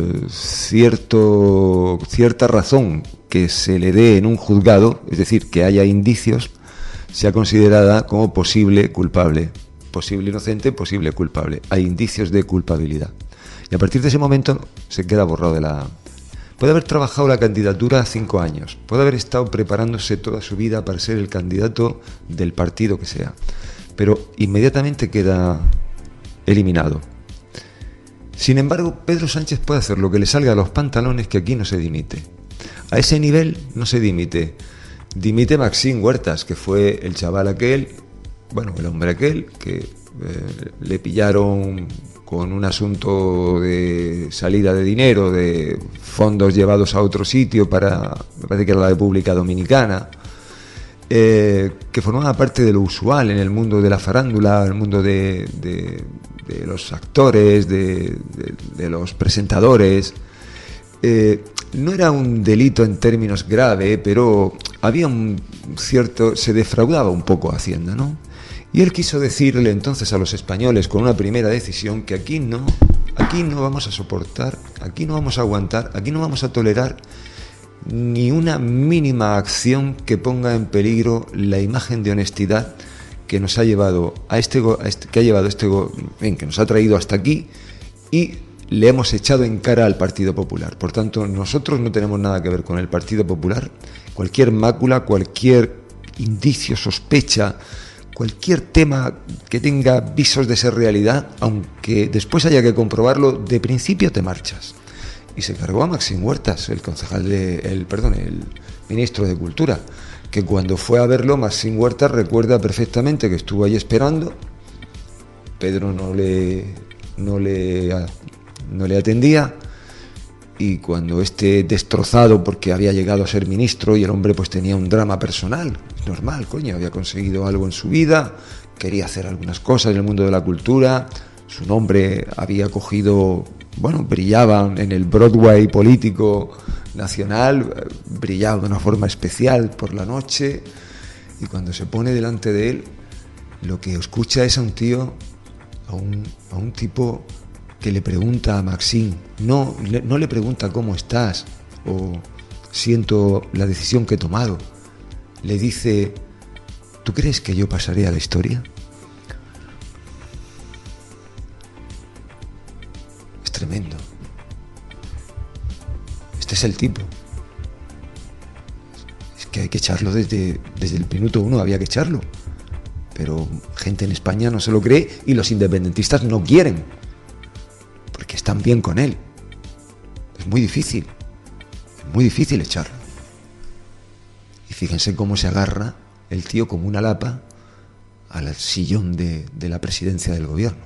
cierta razón que se le dé en un juzgado, es decir, que haya indicios, sea considerada como posible culpable, posible inocente, posible culpable. Hay indicios de culpabilidad. Y a partir de ese momento se queda borrado de la... Puede haber trabajado la candidatura 5 años, puede haber estado preparándose toda su vida para ser el candidato del partido que sea, pero inmediatamente queda eliminado. Sin embargo, Pedro Sánchez puede hacer lo que le salga a los pantalones, que aquí no se dimite. A ese nivel no se dimite. Dimite Maxim Huertas, que fue el chaval aquel, bueno, el hombre aquel, que le pillaron con un asunto de salida de dinero, de fondos llevados a otro sitio para, me parece que era la República Dominicana, que formaba parte de lo usual en el mundo de la farándula, el mundo de los actores, de los presentadores. No era un delito en términos grave, pero había un cierto... se defraudaba un poco Hacienda, ¿no? Y él quiso decirle entonces a los españoles con una primera decisión que aquí no vamos a soportar, aquí no vamos a aguantar, aquí no vamos a tolerar ni una mínima acción que ponga en peligro la imagen de honestidad que nos ha llevado que nos ha traído hasta aquí, y le hemos echado en cara al Partido Popular. Por tanto, nosotros no tenemos nada que ver con el Partido Popular. Cualquier mácula, cualquier indicio, sospecha, cualquier tema que tenga visos de ser realidad, aunque después haya que comprobarlo, de principio te marchas. Y se cargó a Maxim Huertas, el ministro de Cultura, que cuando fue a verlo, Maxim Huertas recuerda perfectamente que estuvo ahí esperando. Pedro no le atendía, y cuando destrozado porque había llegado a ser ministro y el hombre pues tenía un drama personal, normal, coño, había conseguido algo en su vida, quería hacer algunas cosas en el mundo de la cultura, su nombre había cogido, bueno, brillaba en el Broadway político nacional, brillaba de una forma especial por la noche, y cuando se pone delante de él, lo que escucha es a un tío, a un tipo que le pregunta a Maxim, no le pregunta cómo estás o siento la decisión que he tomado, le dice: ¿tú crees que yo pasaré a la historia? Es tremendo. Este es el tipo. Es que hay que echarlo desde el minuto 1, había que echarlo, pero gente en España no se lo cree, y los independentistas no quieren, porque están bien con él. Es muy difícil echarlo. Y fíjense cómo se agarra el tío como una lapa al sillón de la presidencia del gobierno.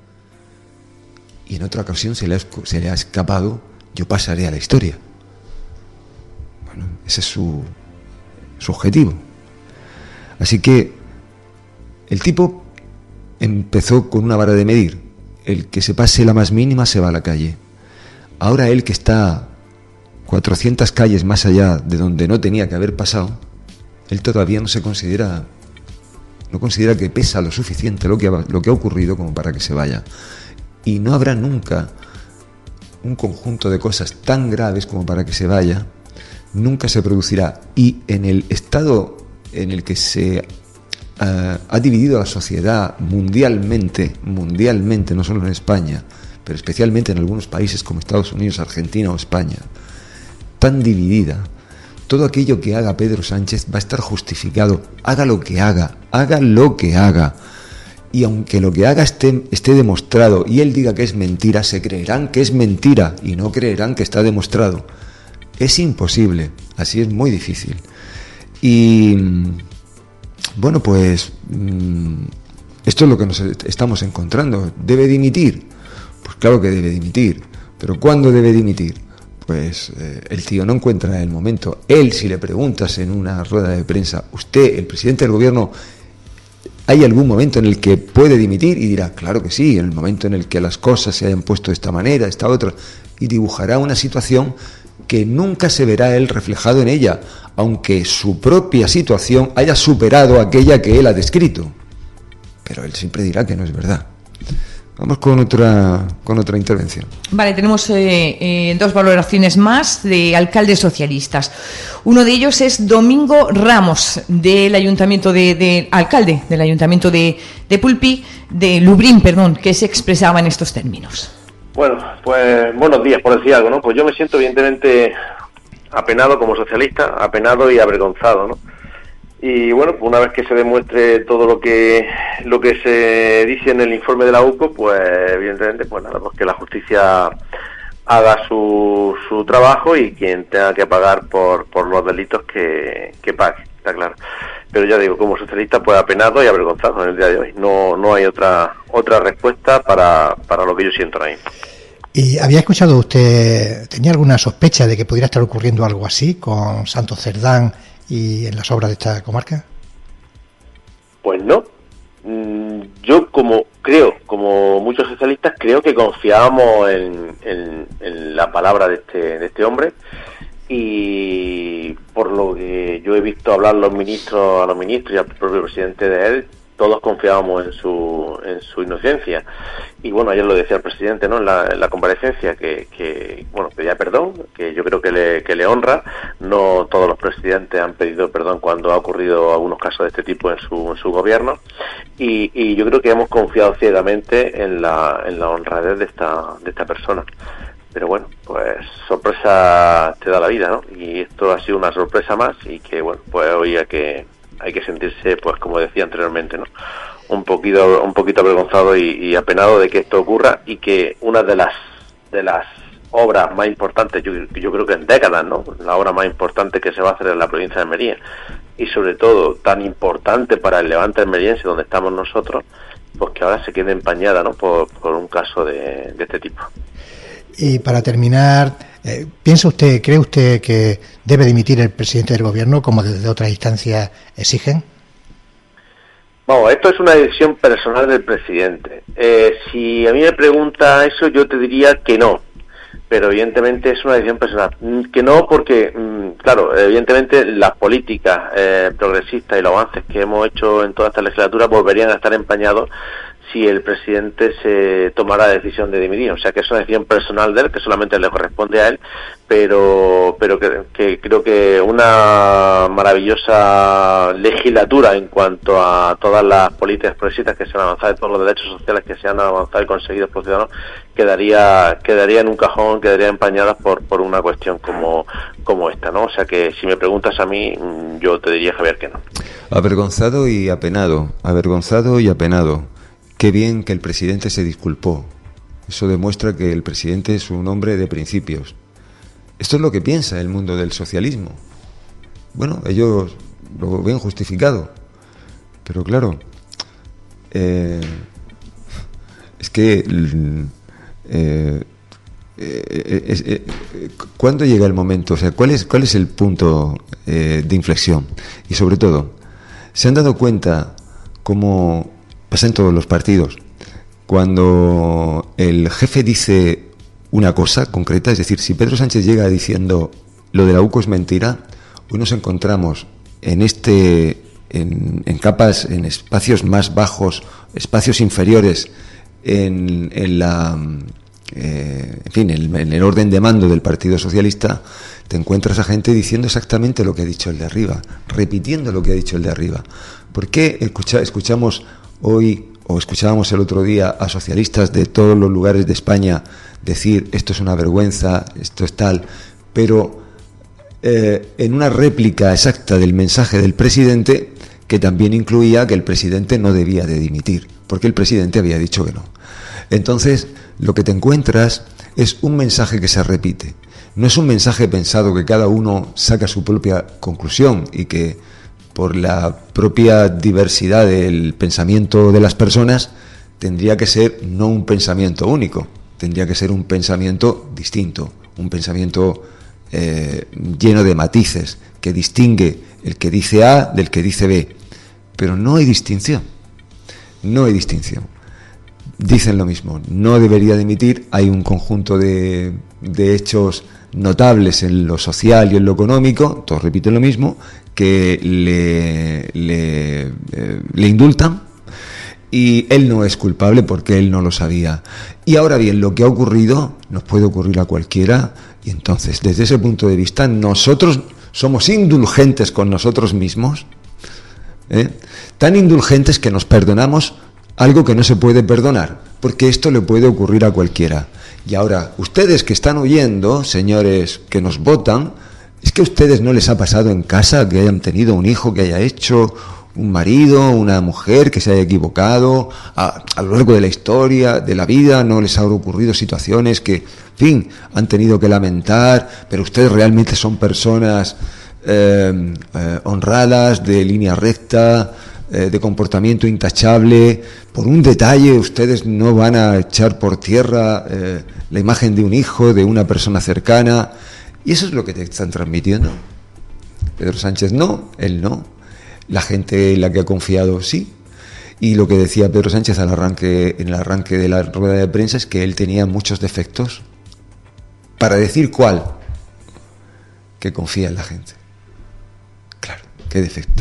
Y en otra ocasión se le ha escapado: yo pasaré a la historia. Bueno, ese es su objetivo. Así que el tipo empezó con una vara de medir. El que se pase la más mínima se va a la calle. Ahora él, que está 400 calles más allá de donde no tenía que haber pasado, él todavía no considera que pesa lo suficiente lo que ha ocurrido como para que se vaya. Y no habrá nunca un conjunto de cosas tan graves como para que se vaya. Nunca se producirá. Y en el estado en el que se ha dividido la sociedad mundialmente, no solo en España, pero especialmente en algunos países como Estados Unidos, Argentina o España, tan dividida, todo aquello que haga Pedro Sánchez va a estar justificado, haga lo que haga, y aunque lo que haga esté demostrado y él diga que es mentira, se creerán que es mentira y no creerán que está demostrado. Es imposible, así es muy difícil. Y bueno, pues esto es lo que nos estamos encontrando. ¿Debe dimitir? Pues claro que debe dimitir. ¿Pero cuándo debe dimitir? Pues el tío no encuentra el momento. Él, si le preguntas en una rueda de prensa, usted, el presidente del gobierno, ¿hay algún momento en el que puede dimitir? Y dirá, claro que sí, en el momento en el que las cosas se hayan puesto de esta manera, esta otra, y dibujará una situación que nunca se verá él reflejado en ella, aunque su propia situación haya superado aquella que él ha descrito. Pero él siempre dirá que no es verdad. Vamos con otra intervención. Vale, tenemos dos valoraciones más de alcaldes socialistas. Uno de ellos es Domingo Ramos, del ayuntamiento alcalde del ayuntamiento de Pulpí, de Lubrién, perdón, que se expresaba en estos términos. Bueno, pues buenos días, por decir algo, ¿no? Pues yo me siento evidentemente apenado como socialista, apenado y avergonzado, ¿no? Y bueno, pues una vez que se demuestre todo lo que se dice en el informe de la UCO, pues evidentemente, pues nada, pues que la justicia haga su trabajo y quien tenga que pagar por los delitos que pague, está claro. Pero ya digo, como socialista, pues apenado y avergonzado en el día de hoy. No hay otra respuesta para lo que yo siento ahora mismo. ¿Y había escuchado usted, tenía alguna sospecha de que pudiera estar ocurriendo algo así con Santos Cerdán y en las obras de esta comarca? Pues no. Yo como muchos socialistas, creo que confiábamos en la palabra de este hombre, y por lo que yo he visto hablar a los ministros y al propio presidente de él, todos confiábamos en su inocencia. Y bueno, ayer lo decía el presidente, ¿no?, en la comparecencia, que bueno, pedía perdón, que yo creo que le honra. No todos los presidentes han pedido perdón cuando ha ocurrido algunos casos de este tipo en su gobierno, y yo creo que hemos confiado ciegamente en la honradez de esta persona. Pero bueno, pues sorpresa te da la vida, ¿no? Y esto ha sido una sorpresa más, y que bueno, pues hoy hay que sentirse, pues como decía anteriormente, ¿no?, un poquito avergonzado y apenado de que esto ocurra, y que una de las obras más importantes, yo creo que en décadas, ¿no?, la obra más importante que se va a hacer en la provincia de Almería, y sobre todo tan importante para el levante almeriense donde estamos nosotros, pues que ahora se quede empañada, ¿no?, por un caso de este tipo. Y para terminar, ¿cree usted que debe dimitir el presidente del gobierno, como desde otras instancias exigen? Vamos, esto es una decisión personal del presidente. Si a mí me pregunta eso, yo te diría que no. Pero evidentemente es una decisión personal. Que no porque, claro, evidentemente las políticas progresistas y los avances que hemos hecho en toda esta legislatura volverían a estar empañados si el presidente se tomara la decisión de dimitir. O sea que es una decisión personal de él, que solamente le corresponde a él, pero que creo que una maravillosa legislatura en cuanto a todas las políticas progresistas que se han avanzado, y todos los derechos sociales que se han avanzado y conseguidos por ciudadanos, quedaría en un cajón, quedaría empañadas por una cuestión como esta, ¿no? O sea que si me preguntas a mí, yo te diría, Javier, que no. Avergonzado y apenado. Qué bien que el presidente se disculpó. Eso demuestra que el presidente es un hombre de principios. Esto es lo que piensa el mundo del socialismo. Bueno, ellos lo ven justificado. Pero claro, es que ¿cuándo llega el momento? O sea, ¿cuál es el punto de inflexión? Y sobre todo, ¿se han dado cuenta cómo pasa en todos los partidos? Cuando el jefe dice una cosa concreta, es decir, si Pedro Sánchez llega diciendo lo de la UCO es mentira, hoy nos encontramos en capas, en espacios más bajos, espacios inferiores, en el orden de mando del Partido Socialista, te encuentras a gente diciendo exactamente lo que ha dicho el de arriba, repitiendo lo que ha dicho el de arriba. ¿Por qué escuchamos hoy, o escuchábamos el otro día, a socialistas de todos los lugares de España decir esto es una vergüenza, esto es tal, pero en una réplica exacta del mensaje del presidente, que también incluía que el presidente no debía de dimitir, porque el presidente había dicho que no? Entonces, lo que te encuentras es un mensaje que se repite. No es un mensaje pensado que cada uno saca su propia conclusión y que por la propia diversidad del pensamiento de las personas, tendría que ser no un pensamiento único, tendría que ser un pensamiento distinto, un pensamiento lleno de matices, que distingue el que dice A del que dice B. Pero no hay distinción, no hay distinción. Dicen lo mismo, no debería dimitir, hay un conjunto de hechos notables en lo social y en lo económico, todos repiten lo mismo, que le indultan, y él no es culpable porque él no lo sabía. Y ahora bien, lo que ha ocurrido nos puede ocurrir a cualquiera, y entonces, desde ese punto de vista, nosotros somos indulgentes con nosotros mismos, tan indulgentes que nos perdonamos algo que no se puede perdonar, porque esto le puede ocurrir a cualquiera. Y ahora, ustedes que están oyendo, señores que nos votan, ¿es que a ustedes no les ha pasado en casa que hayan tenido un hijo que haya hecho, un marido, una mujer que se haya equivocado? A lo largo de la historia, de la vida, no les ha ocurrido situaciones que, en fin, han tenido que lamentar, pero ustedes realmente son personas honradas, de línea recta, de comportamiento intachable. Por un detalle ustedes no van a echar por tierra la imagen de un hijo, de una persona cercana, y eso es lo que te están transmitiendo. Pedro Sánchez no, él no, la gente en la que ha confiado sí. Y lo que decía Pedro Sánchez en el arranque de la rueda de prensa es que él tenía muchos defectos, para decir cuál, que confía en la gente. Claro, qué defecto.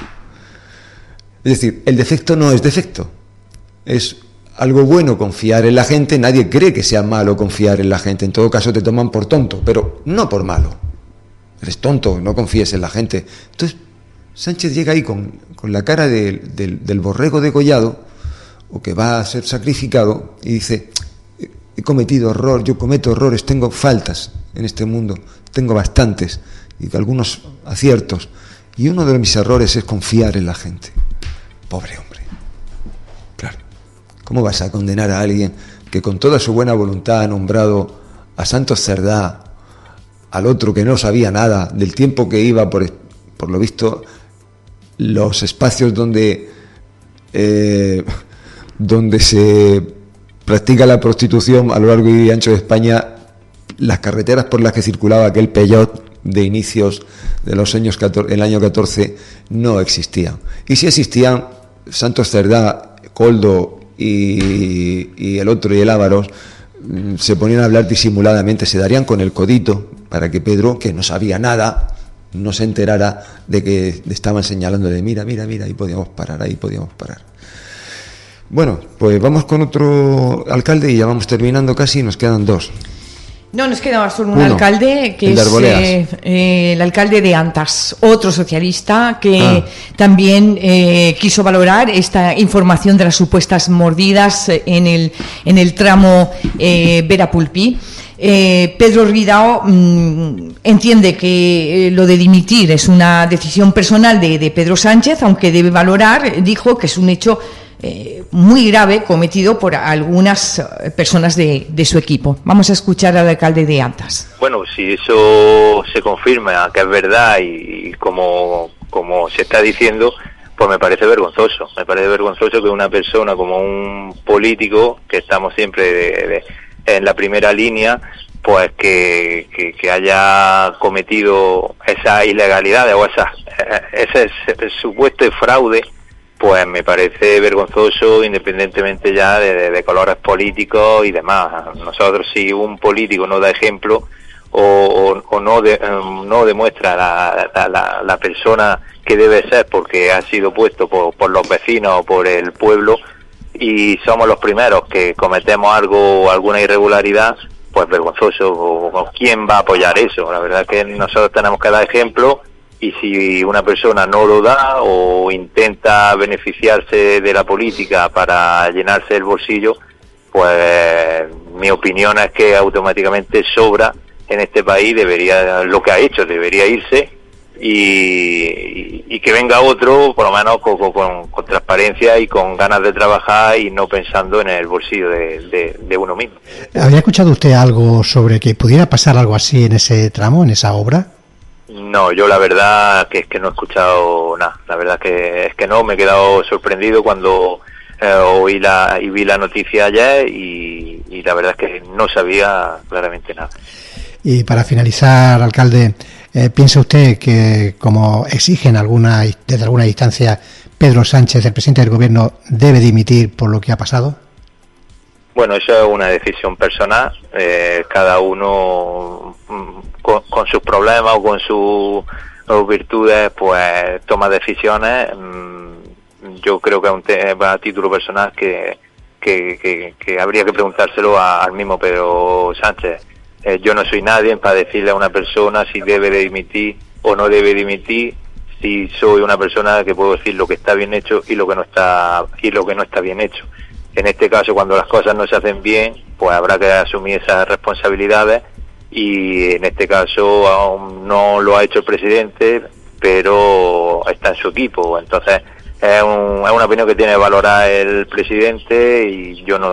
Es decir, el defecto no es defecto, es algo bueno confiar en la gente. Nadie cree que sea malo confiar en la gente, en todo caso te toman por tonto, pero no por malo. Eres tonto, no confíes en la gente. Entonces Sánchez llega ahí con la cara del borrego degollado, o que va a ser sacrificado, y dice: he cometido error, yo cometo errores, tengo faltas en este mundo, tengo bastantes, y algunos aciertos, y uno de mis errores es confiar en la gente. Pobre hombre. Claro. ¿Cómo vas a condenar a alguien que con toda su buena voluntad ha nombrado a Santos Cerdá, al otro que no sabía nada del tiempo que iba por lo visto los espacios donde se practica la prostitución a lo largo y ancho de España, las carreteras por las que circulaba aquel Peugeot de inicios de los años el año 14 no existían? Y si existían, Santos Cerdá, Coldo y el otro y el Ávaros se ponían a hablar disimuladamente, se darían con el codito para que Pedro, que no sabía nada, no se enterara de que le estaban señalando de mira, ahí podíamos parar. Bueno, pues vamos con otro alcalde y ya vamos terminando casi, nos quedan dos. No, nos queda solo un alcalde, que es el alcalde de Antas, otro socialista que también quiso valorar esta información de las supuestas mordidas en el tramo Vera-Pulpí. Pedro Ridao entiende que lo de dimitir es una decisión personal de Pedro Sánchez, aunque debe valorar, dijo, que es un hecho muy grave cometido por algunas personas de su equipo. Vamos a escuchar al alcalde de Antas. Bueno, si eso se confirma que es verdad y como se está diciendo, pues me parece vergonzoso. Me parece vergonzoso que una persona como un político, que estamos siempre en la primera línea, pues que haya cometido esas ilegalidades o ese supuesto fraude, pues me parece vergonzoso, independientemente ya de colores políticos y demás. Nosotros, si un político no da ejemplo o no demuestra la persona que debe ser, porque ha sido puesto por los vecinos o por el pueblo, y somos los primeros que cometemos alguna irregularidad, pues vergonzoso. ¿Quién va a apoyar eso? La verdad es que nosotros tenemos que dar ejemplo, y si una persona no lo da o intenta beneficiarse de la política para llenarse el bolsillo, pues mi opinión es que automáticamente sobra en este país, lo que ha hecho, debería irse, y que venga otro, por lo menos con transparencia y con ganas de trabajar y no pensando en el bolsillo de uno mismo. ¿Había escuchado usted algo sobre que pudiera pasar algo así en ese tramo, en esa obra? No, yo la verdad que es que no he escuchado nada. La verdad que es que no, me he quedado sorprendido cuando vi la noticia ayer y la verdad es que no sabía claramente nada. Y para finalizar, alcalde, ¿piensa usted que, como exigen desde alguna instancia, Pedro Sánchez, el presidente del gobierno, debe dimitir por lo que ha pasado? Bueno, eso es una decisión personal. Cada uno con sus problemas o con sus virtudes, pues toma decisiones. Yo creo que es un tema a título personal que habría que preguntárselo al mismo Pedro Sánchez. Yo no soy nadie para decirle a una persona si debe de dimitir o no debe dimitir. Si soy una persona que puedo decir lo que está bien hecho y lo que no está bien hecho. En este caso, cuando las cosas no se hacen bien, pues habrá que asumir esas responsabilidades, y en este caso aún no lo ha hecho el presidente, pero está en su equipo. Entonces es una opinión que tiene que valorar el presidente, y yo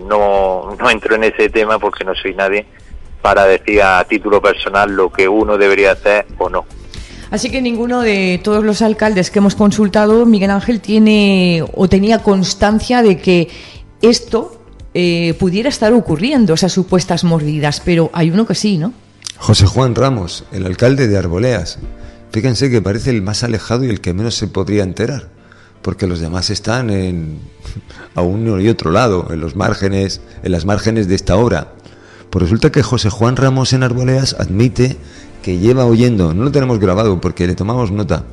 no entro en ese tema porque no soy nadie para decir a título personal lo que uno debería hacer o no. Así que ninguno de todos los alcaldes que hemos consultado, Miguel Ángel, tiene o tenía constancia de que esto pudiera estar ocurriendo, esas supuestas mordidas, pero hay uno que sí, ¿no? José Juan Ramos, el alcalde de Arboleas. Fíjense que parece el más alejado y el que menos se podría enterar, porque los demás están a uno y otro lado, en las márgenes de esta obra. Pues resulta que José Juan Ramos en Arboleas admite que lleva oyendo, no lo tenemos grabado porque le tomamos nota,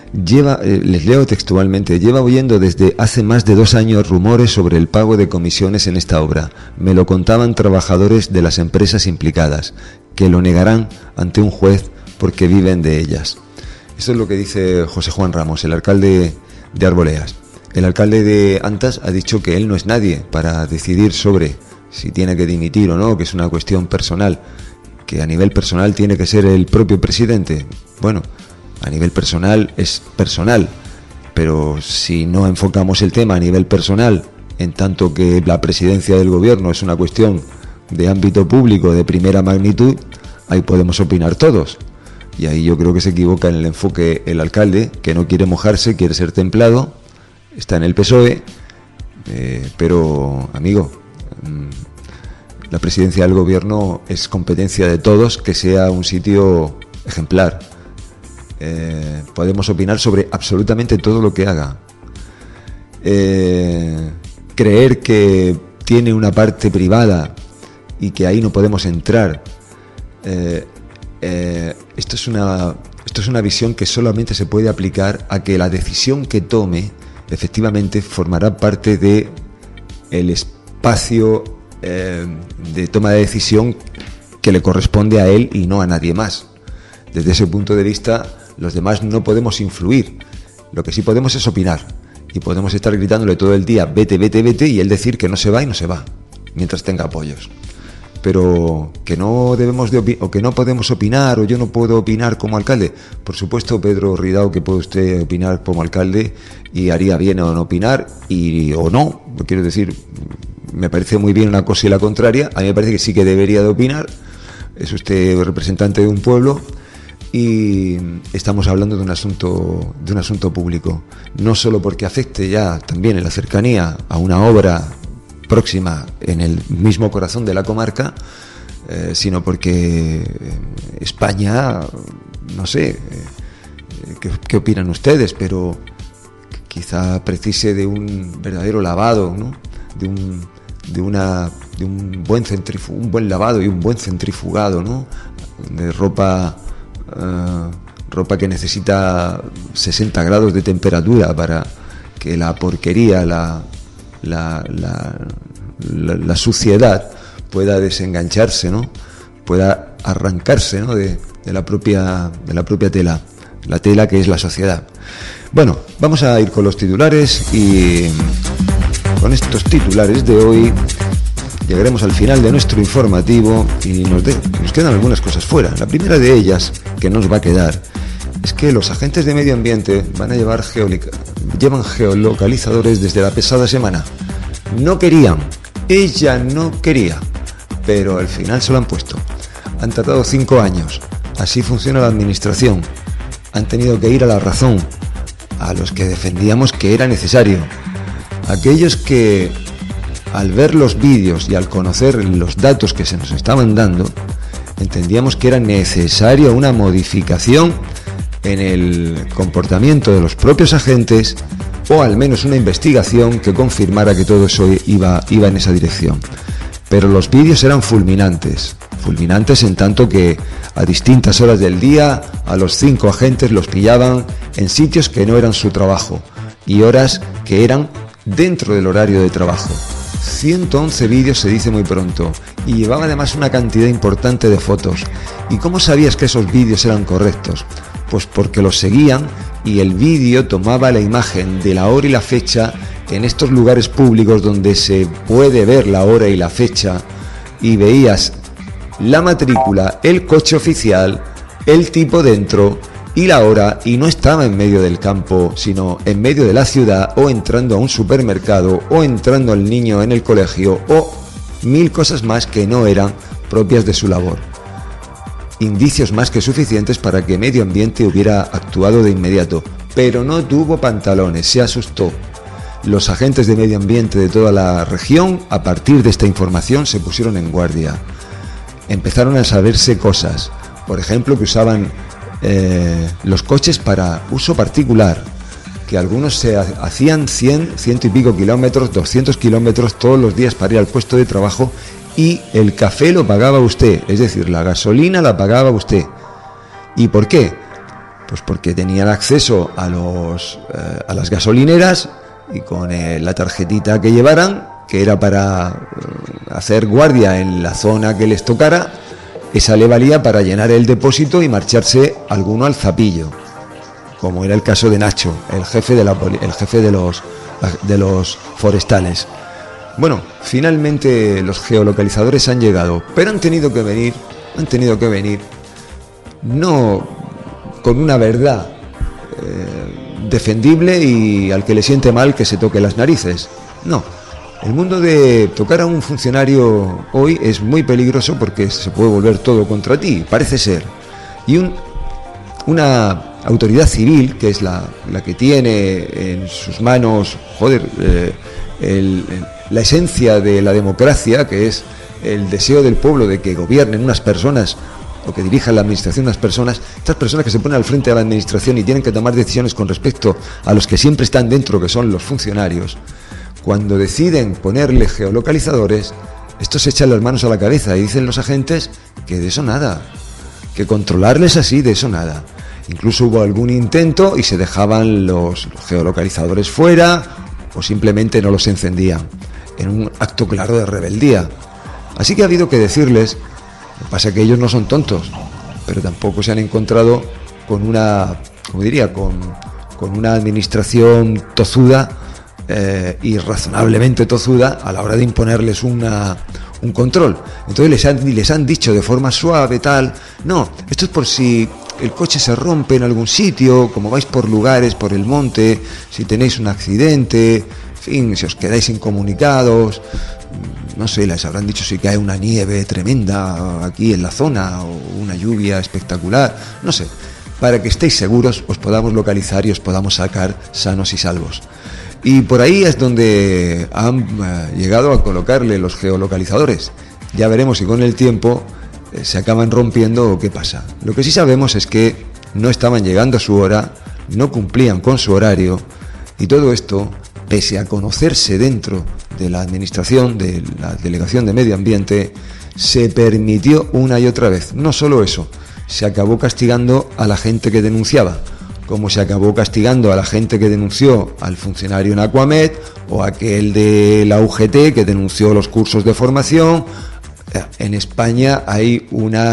les leo textualmente, lleva oyendo desde hace más de 2 años rumores sobre el pago de comisiones en esta obra. Me lo contaban trabajadores de las empresas implicadas, que lo negarán ante un juez porque viven de ellas. Eso es lo que dice José Juan Ramos, el alcalde de Arboleas. El alcalde de Antas ha dicho que él no es nadie para decidir sobre si tiene que dimitir o no, que es una cuestión personal, que a nivel personal tiene que ser el propio presidente. Bueno, a nivel personal es personal, pero si no enfocamos el tema a nivel personal, en tanto que la presidencia del gobierno es una cuestión de ámbito público de primera magnitud, ahí podemos opinar todos. Y ahí yo creo que se equivoca en el enfoque el alcalde, que no quiere mojarse, quiere ser templado, está en el PSOE, pero, amigo, la presidencia del gobierno es competencia de todos, que sea un sitio ejemplar. Podemos opinar sobre absolutamente todo lo que haga. Creer que tiene una parte privada y que ahí no podemos entrar, esto es una visión que solamente se puede aplicar a que la decisión que tome efectivamente formará parte de el espacio de toma de decisión que le corresponde a él y no a nadie más. Desde ese punto de vista, los demás no podemos influir. Lo que sí podemos es opinar, y podemos estar gritándole todo el día vete, vete, vete, y él decir que no se va y no se va mientras tenga apoyos. Pero que no debemos o que no podemos opinar, o yo no puedo opinar como alcalde. Por supuesto, Pedro Ridao, que puede usted opinar como alcalde, y haría bien o no opinar, o no. Quiero decir, me parece muy bien una cosa y la contraria. A mí me parece que sí que debería de opinar. Es usted representante de un pueblo y estamos hablando de un asunto público, no solo porque afecte ya también en la cercanía a una obra próxima en el mismo corazón de la comarca, sino porque España, no sé qué opinan ustedes, pero quizá precise de un verdadero lavado, ¿no? de un buen lavado y un buen centrifugado, ¿no? De ropa que necesita 60 grados de temperatura para que la porquería, la suciedad pueda desengancharse, ¿no? Pueda arrancarse, ¿no? de la propia tela, la tela que es la sociedad. Bueno, vamos a ir con los titulares, y con estos titulares de hoy llegaremos al final de nuestro informativo, y nos quedan algunas cosas fuera. La primera de ellas que nos va a quedar es que los agentes de medio ambiente llevan geolocalizadores desde la pasada semana. Ella no quería, pero al final se lo han puesto. Han tardado 5 años. así funciona la administración. Han tenido que ir a la razón, a los que defendíamos que era necesario. Aquellos que, al ver los vídeos y al conocer los datos que se nos estaban dando, entendíamos que era necesaria una modificación en el comportamiento de los propios agentes, o al menos una investigación que confirmara que todo eso iba en esa dirección. Pero los vídeos eran fulminantes en tanto que a distintas horas del día a los 5 agentes los pillaban en sitios que no eran su trabajo y horas que eran dentro del horario de trabajo. 111 vídeos se dice muy pronto, y llevaba además una cantidad importante de fotos. ¿Y cómo sabías que esos vídeos eran correctos? Pues porque los seguían y el vídeo tomaba la imagen de la hora y la fecha en estos lugares públicos donde se puede ver la hora y la fecha, y veías la matrícula, el coche oficial, el tipo dentro y la hora, y no estaba en medio del campo, sino en medio de la ciudad, o entrando a un supermercado, o entrando al niño en el colegio, o 1000 cosas más que no eran propias de su labor. Indicios más que suficientes para que Medio Ambiente hubiera actuado de inmediato, pero no tuvo pantalones, se asustó. Los agentes de Medio Ambiente de toda la región, a partir de esta información, se pusieron en guardia. Empezaron a saberse cosas, por ejemplo, que usaban los coches para uso particular, que algunos se hacían 100 y pico kilómetros, 200 kilómetros todos los días para ir al puesto de trabajo, y el café lo pagaba usted, es decir, la gasolina la pagaba usted. ¿Y por qué? Pues porque tenían acceso a las gasolineras, y con la tarjetita que llevaran, que era para hacer guardia en la zona que les tocara, esa le valía para llenar el depósito y marcharse alguno al zapillo, como era el caso de Nacho, el jefe de los forestales. Bueno, finalmente los geolocalizadores han llegado, pero han tenido que venir no con una verdad defendible y al que le siente mal que se toque las narices. No, el mundo de tocar a un funcionario hoy es muy peligroso porque se puede volver todo contra ti, parece ser. Y una autoridad civil, que es la que tiene en sus manos, la esencia de la democracia, que es el deseo del pueblo de que gobiernen unas personas, o que dirijan la administración unas personas, estas personas que se ponen al frente de la administración y tienen que tomar decisiones con respecto a los que siempre están dentro, que son los funcionarios, cuando deciden ponerle geolocalizadores, estos se echan las manos a la cabeza y dicen los agentes que de eso nada, que controlarles así, de eso nada. Incluso hubo algún intento y se dejaban los geolocalizadores fuera, o simplemente no los encendían, en un acto claro de rebeldía. Así que ha habido que decirles, lo que pasa es que ellos no son tontos, pero tampoco se han encontrado con una, como diría, con una administración tozuda y razonablemente tozuda a la hora de imponerles un control. Entonces les han dicho de forma suave, tal, no, esto es por si el coche se rompe en algún sitio, como vais por lugares, por el monte, si tenéis un accidente, en fin, si os quedáis incomunicados, no sé, les habrán dicho si cae una nieve tremenda aquí en la zona, o una lluvia espectacular, no sé, para que estéis seguros, os podamos localizar y os podamos sacar sanos y salvos. Y por ahí es donde han llegado a colocarle los geolocalizadores. Ya veremos si con el tiempo se acaban rompiendo o qué pasa. Lo que sí sabemos es que no estaban llegando a su hora, no cumplían con su horario, y todo esto, pese a conocerse dentro de la administración, de la Delegación de Medio Ambiente, se permitió una y otra vez. No solo eso, se acabó castigando a la gente que denunciaba, como se acabó castigando a la gente que denunció al funcionario en Aquamed, o aquel de la UGT que denunció los cursos de formación. En España hay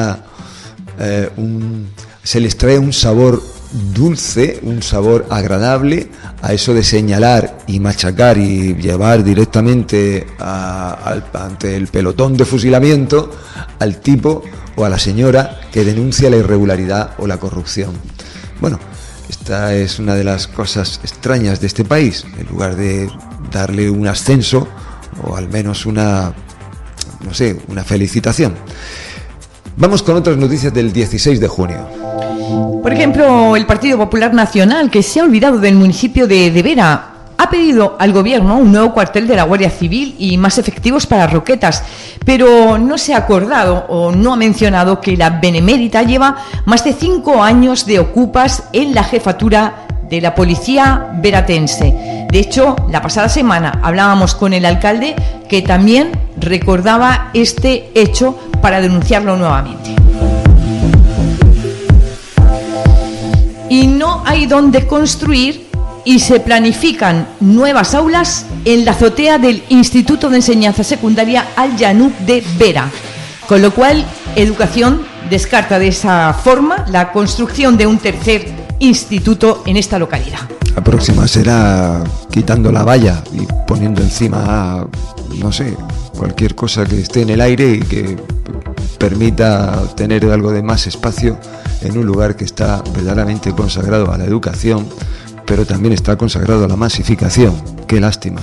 se les trae un sabor dulce, un sabor agradable a eso de señalar y machacar y llevar directamente ante el pelotón de fusilamiento al tipo o a la señora que denuncia la irregularidad o la corrupción. Bueno, esta es una de las cosas extrañas de este país. En lugar de darle un ascenso o al menos una felicitación. Vamos con otras noticias del 16 de junio. Por ejemplo, el Partido Popular Nacional, que se ha olvidado del municipio de Vera, ha pedido al gobierno un nuevo cuartel de la Guardia Civil y más efectivos para Roquetas, pero no se ha acordado o no ha mencionado que la Benemérita lleva más de 5 años de ocupas en la jefatura de la policía veratense. De hecho, la pasada semana hablábamos con el alcalde, que también recordaba este hecho para denunciarlo nuevamente. Y no hay dónde construir y se planifican nuevas aulas en la azotea del Instituto de Enseñanza Secundaria Al-Yanud de Vera, con lo cual Educación descarta de esa forma la construcción de un tercer instituto en esta localidad. La próxima será quitando la valla y poniendo encima, no sé, cualquier cosa que esté en el aire y que permita tener algo de más espacio en un lugar que está verdaderamente consagrado a la educación, pero también está consagrado a la masificación. Qué lástima.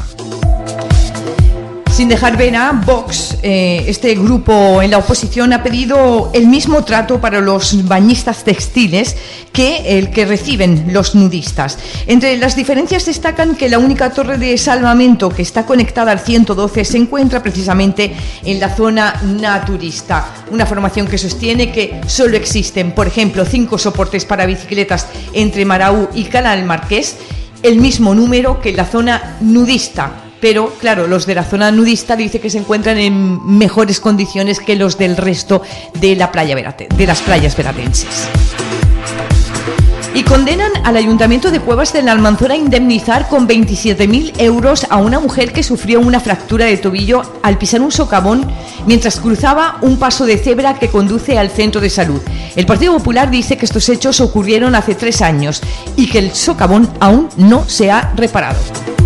Sin dejar Vera, Vox, este grupo en la oposición, ha pedido el mismo trato para los bañistas textiles que el que reciben los nudistas. Entre las diferencias destacan que la única torre de salvamento que está conectada al 112 se encuentra precisamente en la zona naturista. Una formación que sostiene que solo existen, por ejemplo, 5 soportes para bicicletas entre Maraú y Canal Marqués, el mismo número que en la zona nudista. Pero, claro, los de la zona nudista dice que se encuentran en mejores condiciones que los del resto de la playa de las playas veratenses. Y condenan al Ayuntamiento de Cuevas de la Almanzora a indemnizar con 27.000 euros a una mujer que sufrió una fractura de tobillo al pisar un socavón mientras cruzaba un paso de cebra que conduce al centro de salud. El Partido Popular dice que estos hechos ocurrieron hace 3 años y que el socavón aún no se ha reparado.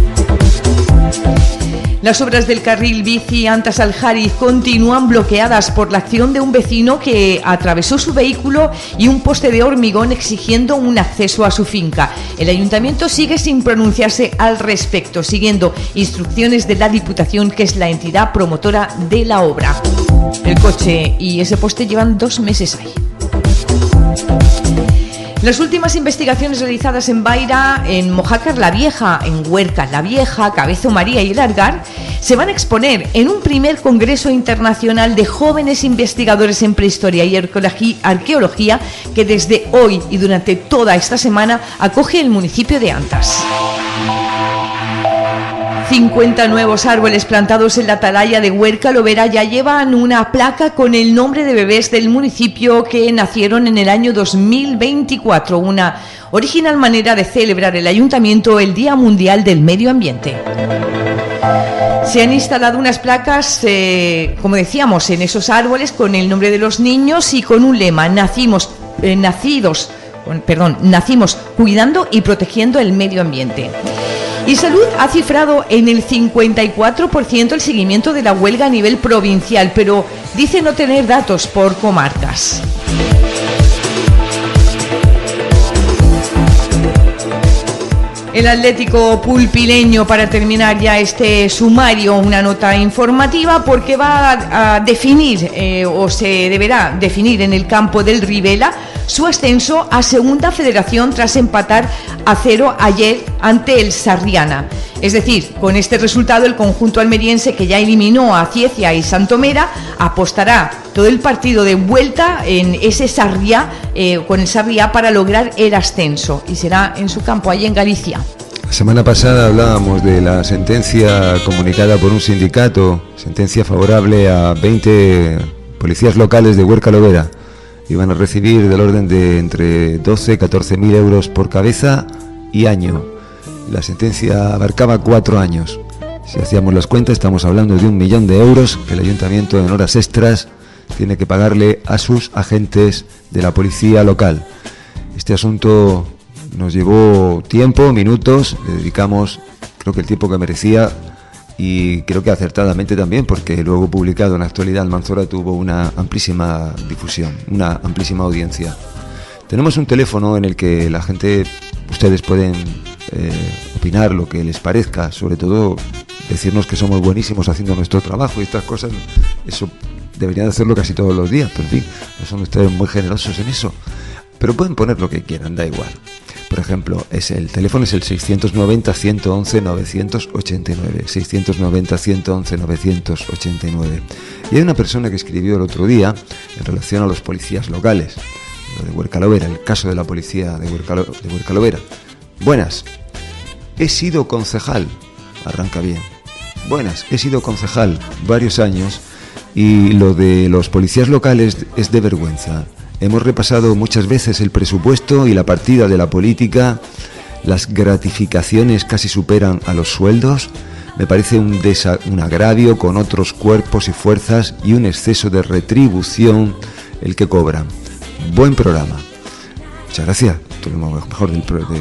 Las obras del carril bici Antas-Aljariz continúan bloqueadas por la acción de un vecino que atravesó su vehículo y un poste de hormigón exigiendo un acceso a su finca. El ayuntamiento sigue sin pronunciarse al respecto, siguiendo instrucciones de la Diputación, que es la entidad promotora de la obra. El coche y ese poste llevan 2 meses ahí. Las últimas investigaciones realizadas en Baira, en Mojácar la Vieja, en Huerca la Vieja, Cabezo María y El Algar se van a exponer en un primer congreso internacional de jóvenes investigadores en prehistoria y arqueología que desde hoy y durante toda esta semana acoge el municipio de Antas. 50 nuevos árboles plantados en la atalaya de Huerca Lovera ya llevan una placa con el nombre de bebés del municipio que nacieron en el año 2024, una original manera de celebrar el ayuntamiento el Día Mundial del Medio Ambiente. Se han instalado unas placas, como decíamos, en esos árboles con el nombre de los niños y con un lema: nacimos cuidando y protegiendo el medio ambiente. Y Salud ha cifrado en el 54% el seguimiento de la huelga a nivel provincial, pero dice no tener datos por comarcas. El Atlético Pulpileño, para terminar ya este sumario, una nota informativa, porque va a definir o se deberá definir en el campo del Rivela su ascenso a Segunda Federación tras empatar a 0 ayer ante el Sarriana. Es decir, con este resultado el conjunto almeriense, que ya eliminó a Ciecia y Santomera, apostará todo el partido de vuelta en ese Sarriá, con el Sarriá, para lograr el ascenso, y será en su campo, allí en Galicia. La semana pasada hablábamos de la sentencia comunicada por un sindicato, sentencia favorable a 20 policías locales de Huerca Lovera. Iban a recibir del orden de entre 12 y 14.000 euros por cabeza y año. La sentencia abarcaba 4 años. Si hacíamos las cuentas, estamos hablando de 1 millón de euros que el ayuntamiento en horas extras tiene que pagarle a sus agentes de la policía local. Este asunto nos llevó tiempo, minutos, le dedicamos creo que el tiempo que merecía, y creo que acertadamente también, porque luego publicado en la actualidad Almanzora tuvo una amplísima difusión, una amplísima audiencia. Tenemos un teléfono en el que la gente, ustedes pueden opinar lo que les parezca, sobre todo decirnos que somos buenísimos haciendo nuestro trabajo y estas cosas. Eso deberían hacerlo casi todos los días, pero en fin, no son ustedes muy generosos en eso. Pero pueden poner lo que quieran, da igual. Por ejemplo, el teléfono es el 690-111-989, 690-111-989. Y hay una persona que escribió el otro día en relación a los policías locales, lo de Huercalovera, el caso de la policía de Huercalovera. Buenas, he sido concejal, arranca bien. Buenas, he sido concejal varios años y lo de los policías locales es de vergüenza. Hemos repasado muchas veces el presupuesto y la partida de la política. Las gratificaciones casi superan a los sueldos. Me parece un agravio con otros cuerpos y fuerzas y un exceso de retribución el que cobran. Buen programa. Muchas gracias. Esto es lo mejor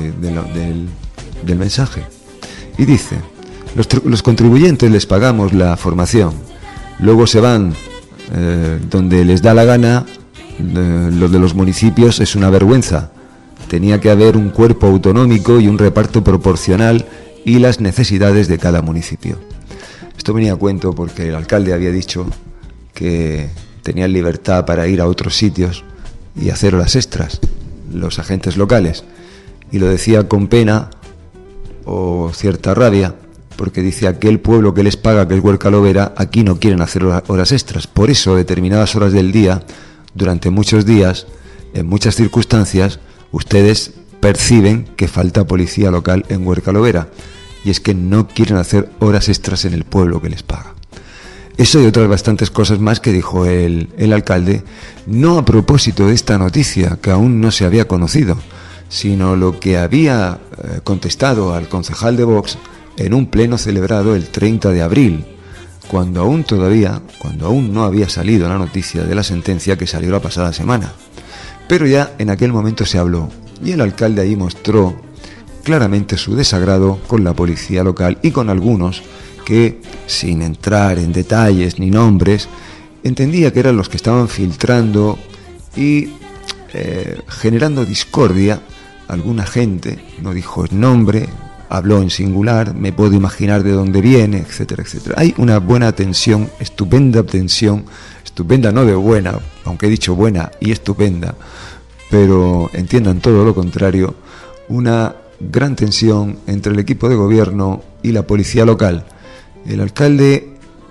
del mensaje. Y dice, los contribuyentes les pagamos la formación. Luego se van donde les da la gana. Lo de los municipios es una vergüenza. Tenía que haber un cuerpo autonómico y un reparto proporcional y las necesidades de cada municipio. Esto venía a cuento porque el alcalde había dicho que tenían libertad para ir a otros sitios y hacer horas extras, los agentes locales, y lo decía con pena o cierta rabia, porque dice aquel pueblo que les paga, que es Huercalovera, aquí no quieren hacer horas extras. Por eso, determinadas horas del día, durante muchos días, en muchas circunstancias, ustedes perciben que falta policía local en Huercalovera, y es que no quieren hacer horas extras en el pueblo que les paga. Eso y otras bastantes cosas más que dijo el alcalde, no a propósito de esta noticia que aún no se había conocido, sino lo que había contestado al concejal de Vox en un pleno celebrado el 30 de abril, cuando aún no había salido la noticia de la sentencia que salió la pasada semana. Pero ya en aquel momento se habló, y el alcalde ahí mostró claramente su desagrado con la policía local y con algunos que, sin entrar en detalles ni nombres, entendía que eran los que estaban filtrando y generando discordia. Alguna gente, no dijo el nombre, habló en singular, me puedo imaginar de dónde viene, etcétera, etcétera. Hay una buena tensión, estupenda no de buena, aunque he dicho buena y estupenda, pero entiendan todo lo contrario, una gran tensión entre el equipo de gobierno y la policía local. El alcalde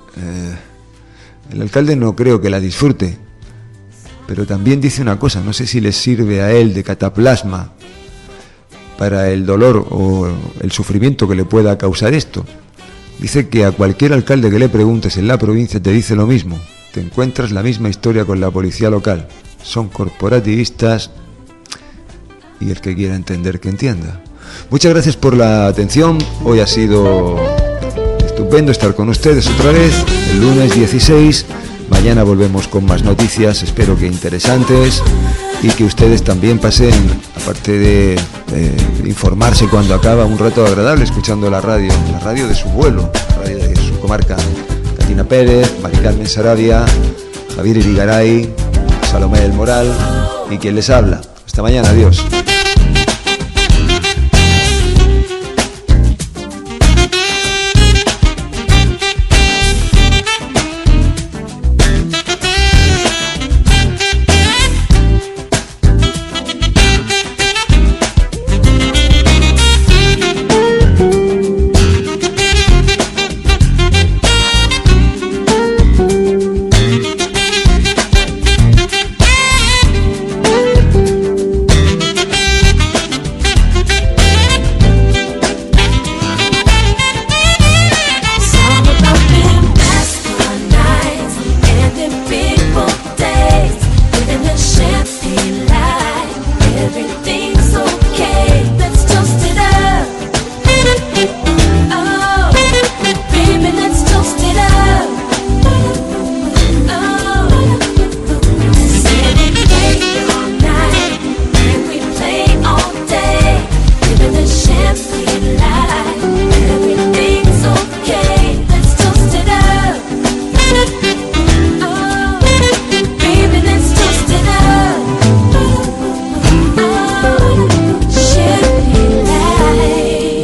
no creo que la disfrute, pero también dice una cosa, no sé si le sirve a él de cataplasma para el dolor o el sufrimiento que le pueda causar esto. Dice que a cualquier alcalde que le preguntes en la provincia te dice lo mismo, te encuentras la misma historia con la policía local, son corporativistas y el que quiera entender que entienda. Muchas gracias por la atención, hoy ha sido estupendo estar con ustedes otra vez, el lunes 16, mañana volvemos con más noticias, espero que interesantes, y que ustedes también pasen, aparte de informarse cuando acaba, un rato agradable escuchando la radio de su pueblo, la radio de su comarca. Catina Pérez, Mari Carmen Sarabia, Javier Irigaray, Salomé del Moral y quien les habla. Hasta mañana, adiós.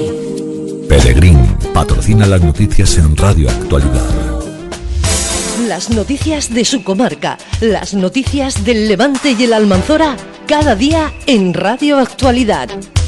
Las noticias en Radio Actualidad. Las noticias de su comarca, las noticias del Levante y el Almanzora, cada día en Radio Actualidad.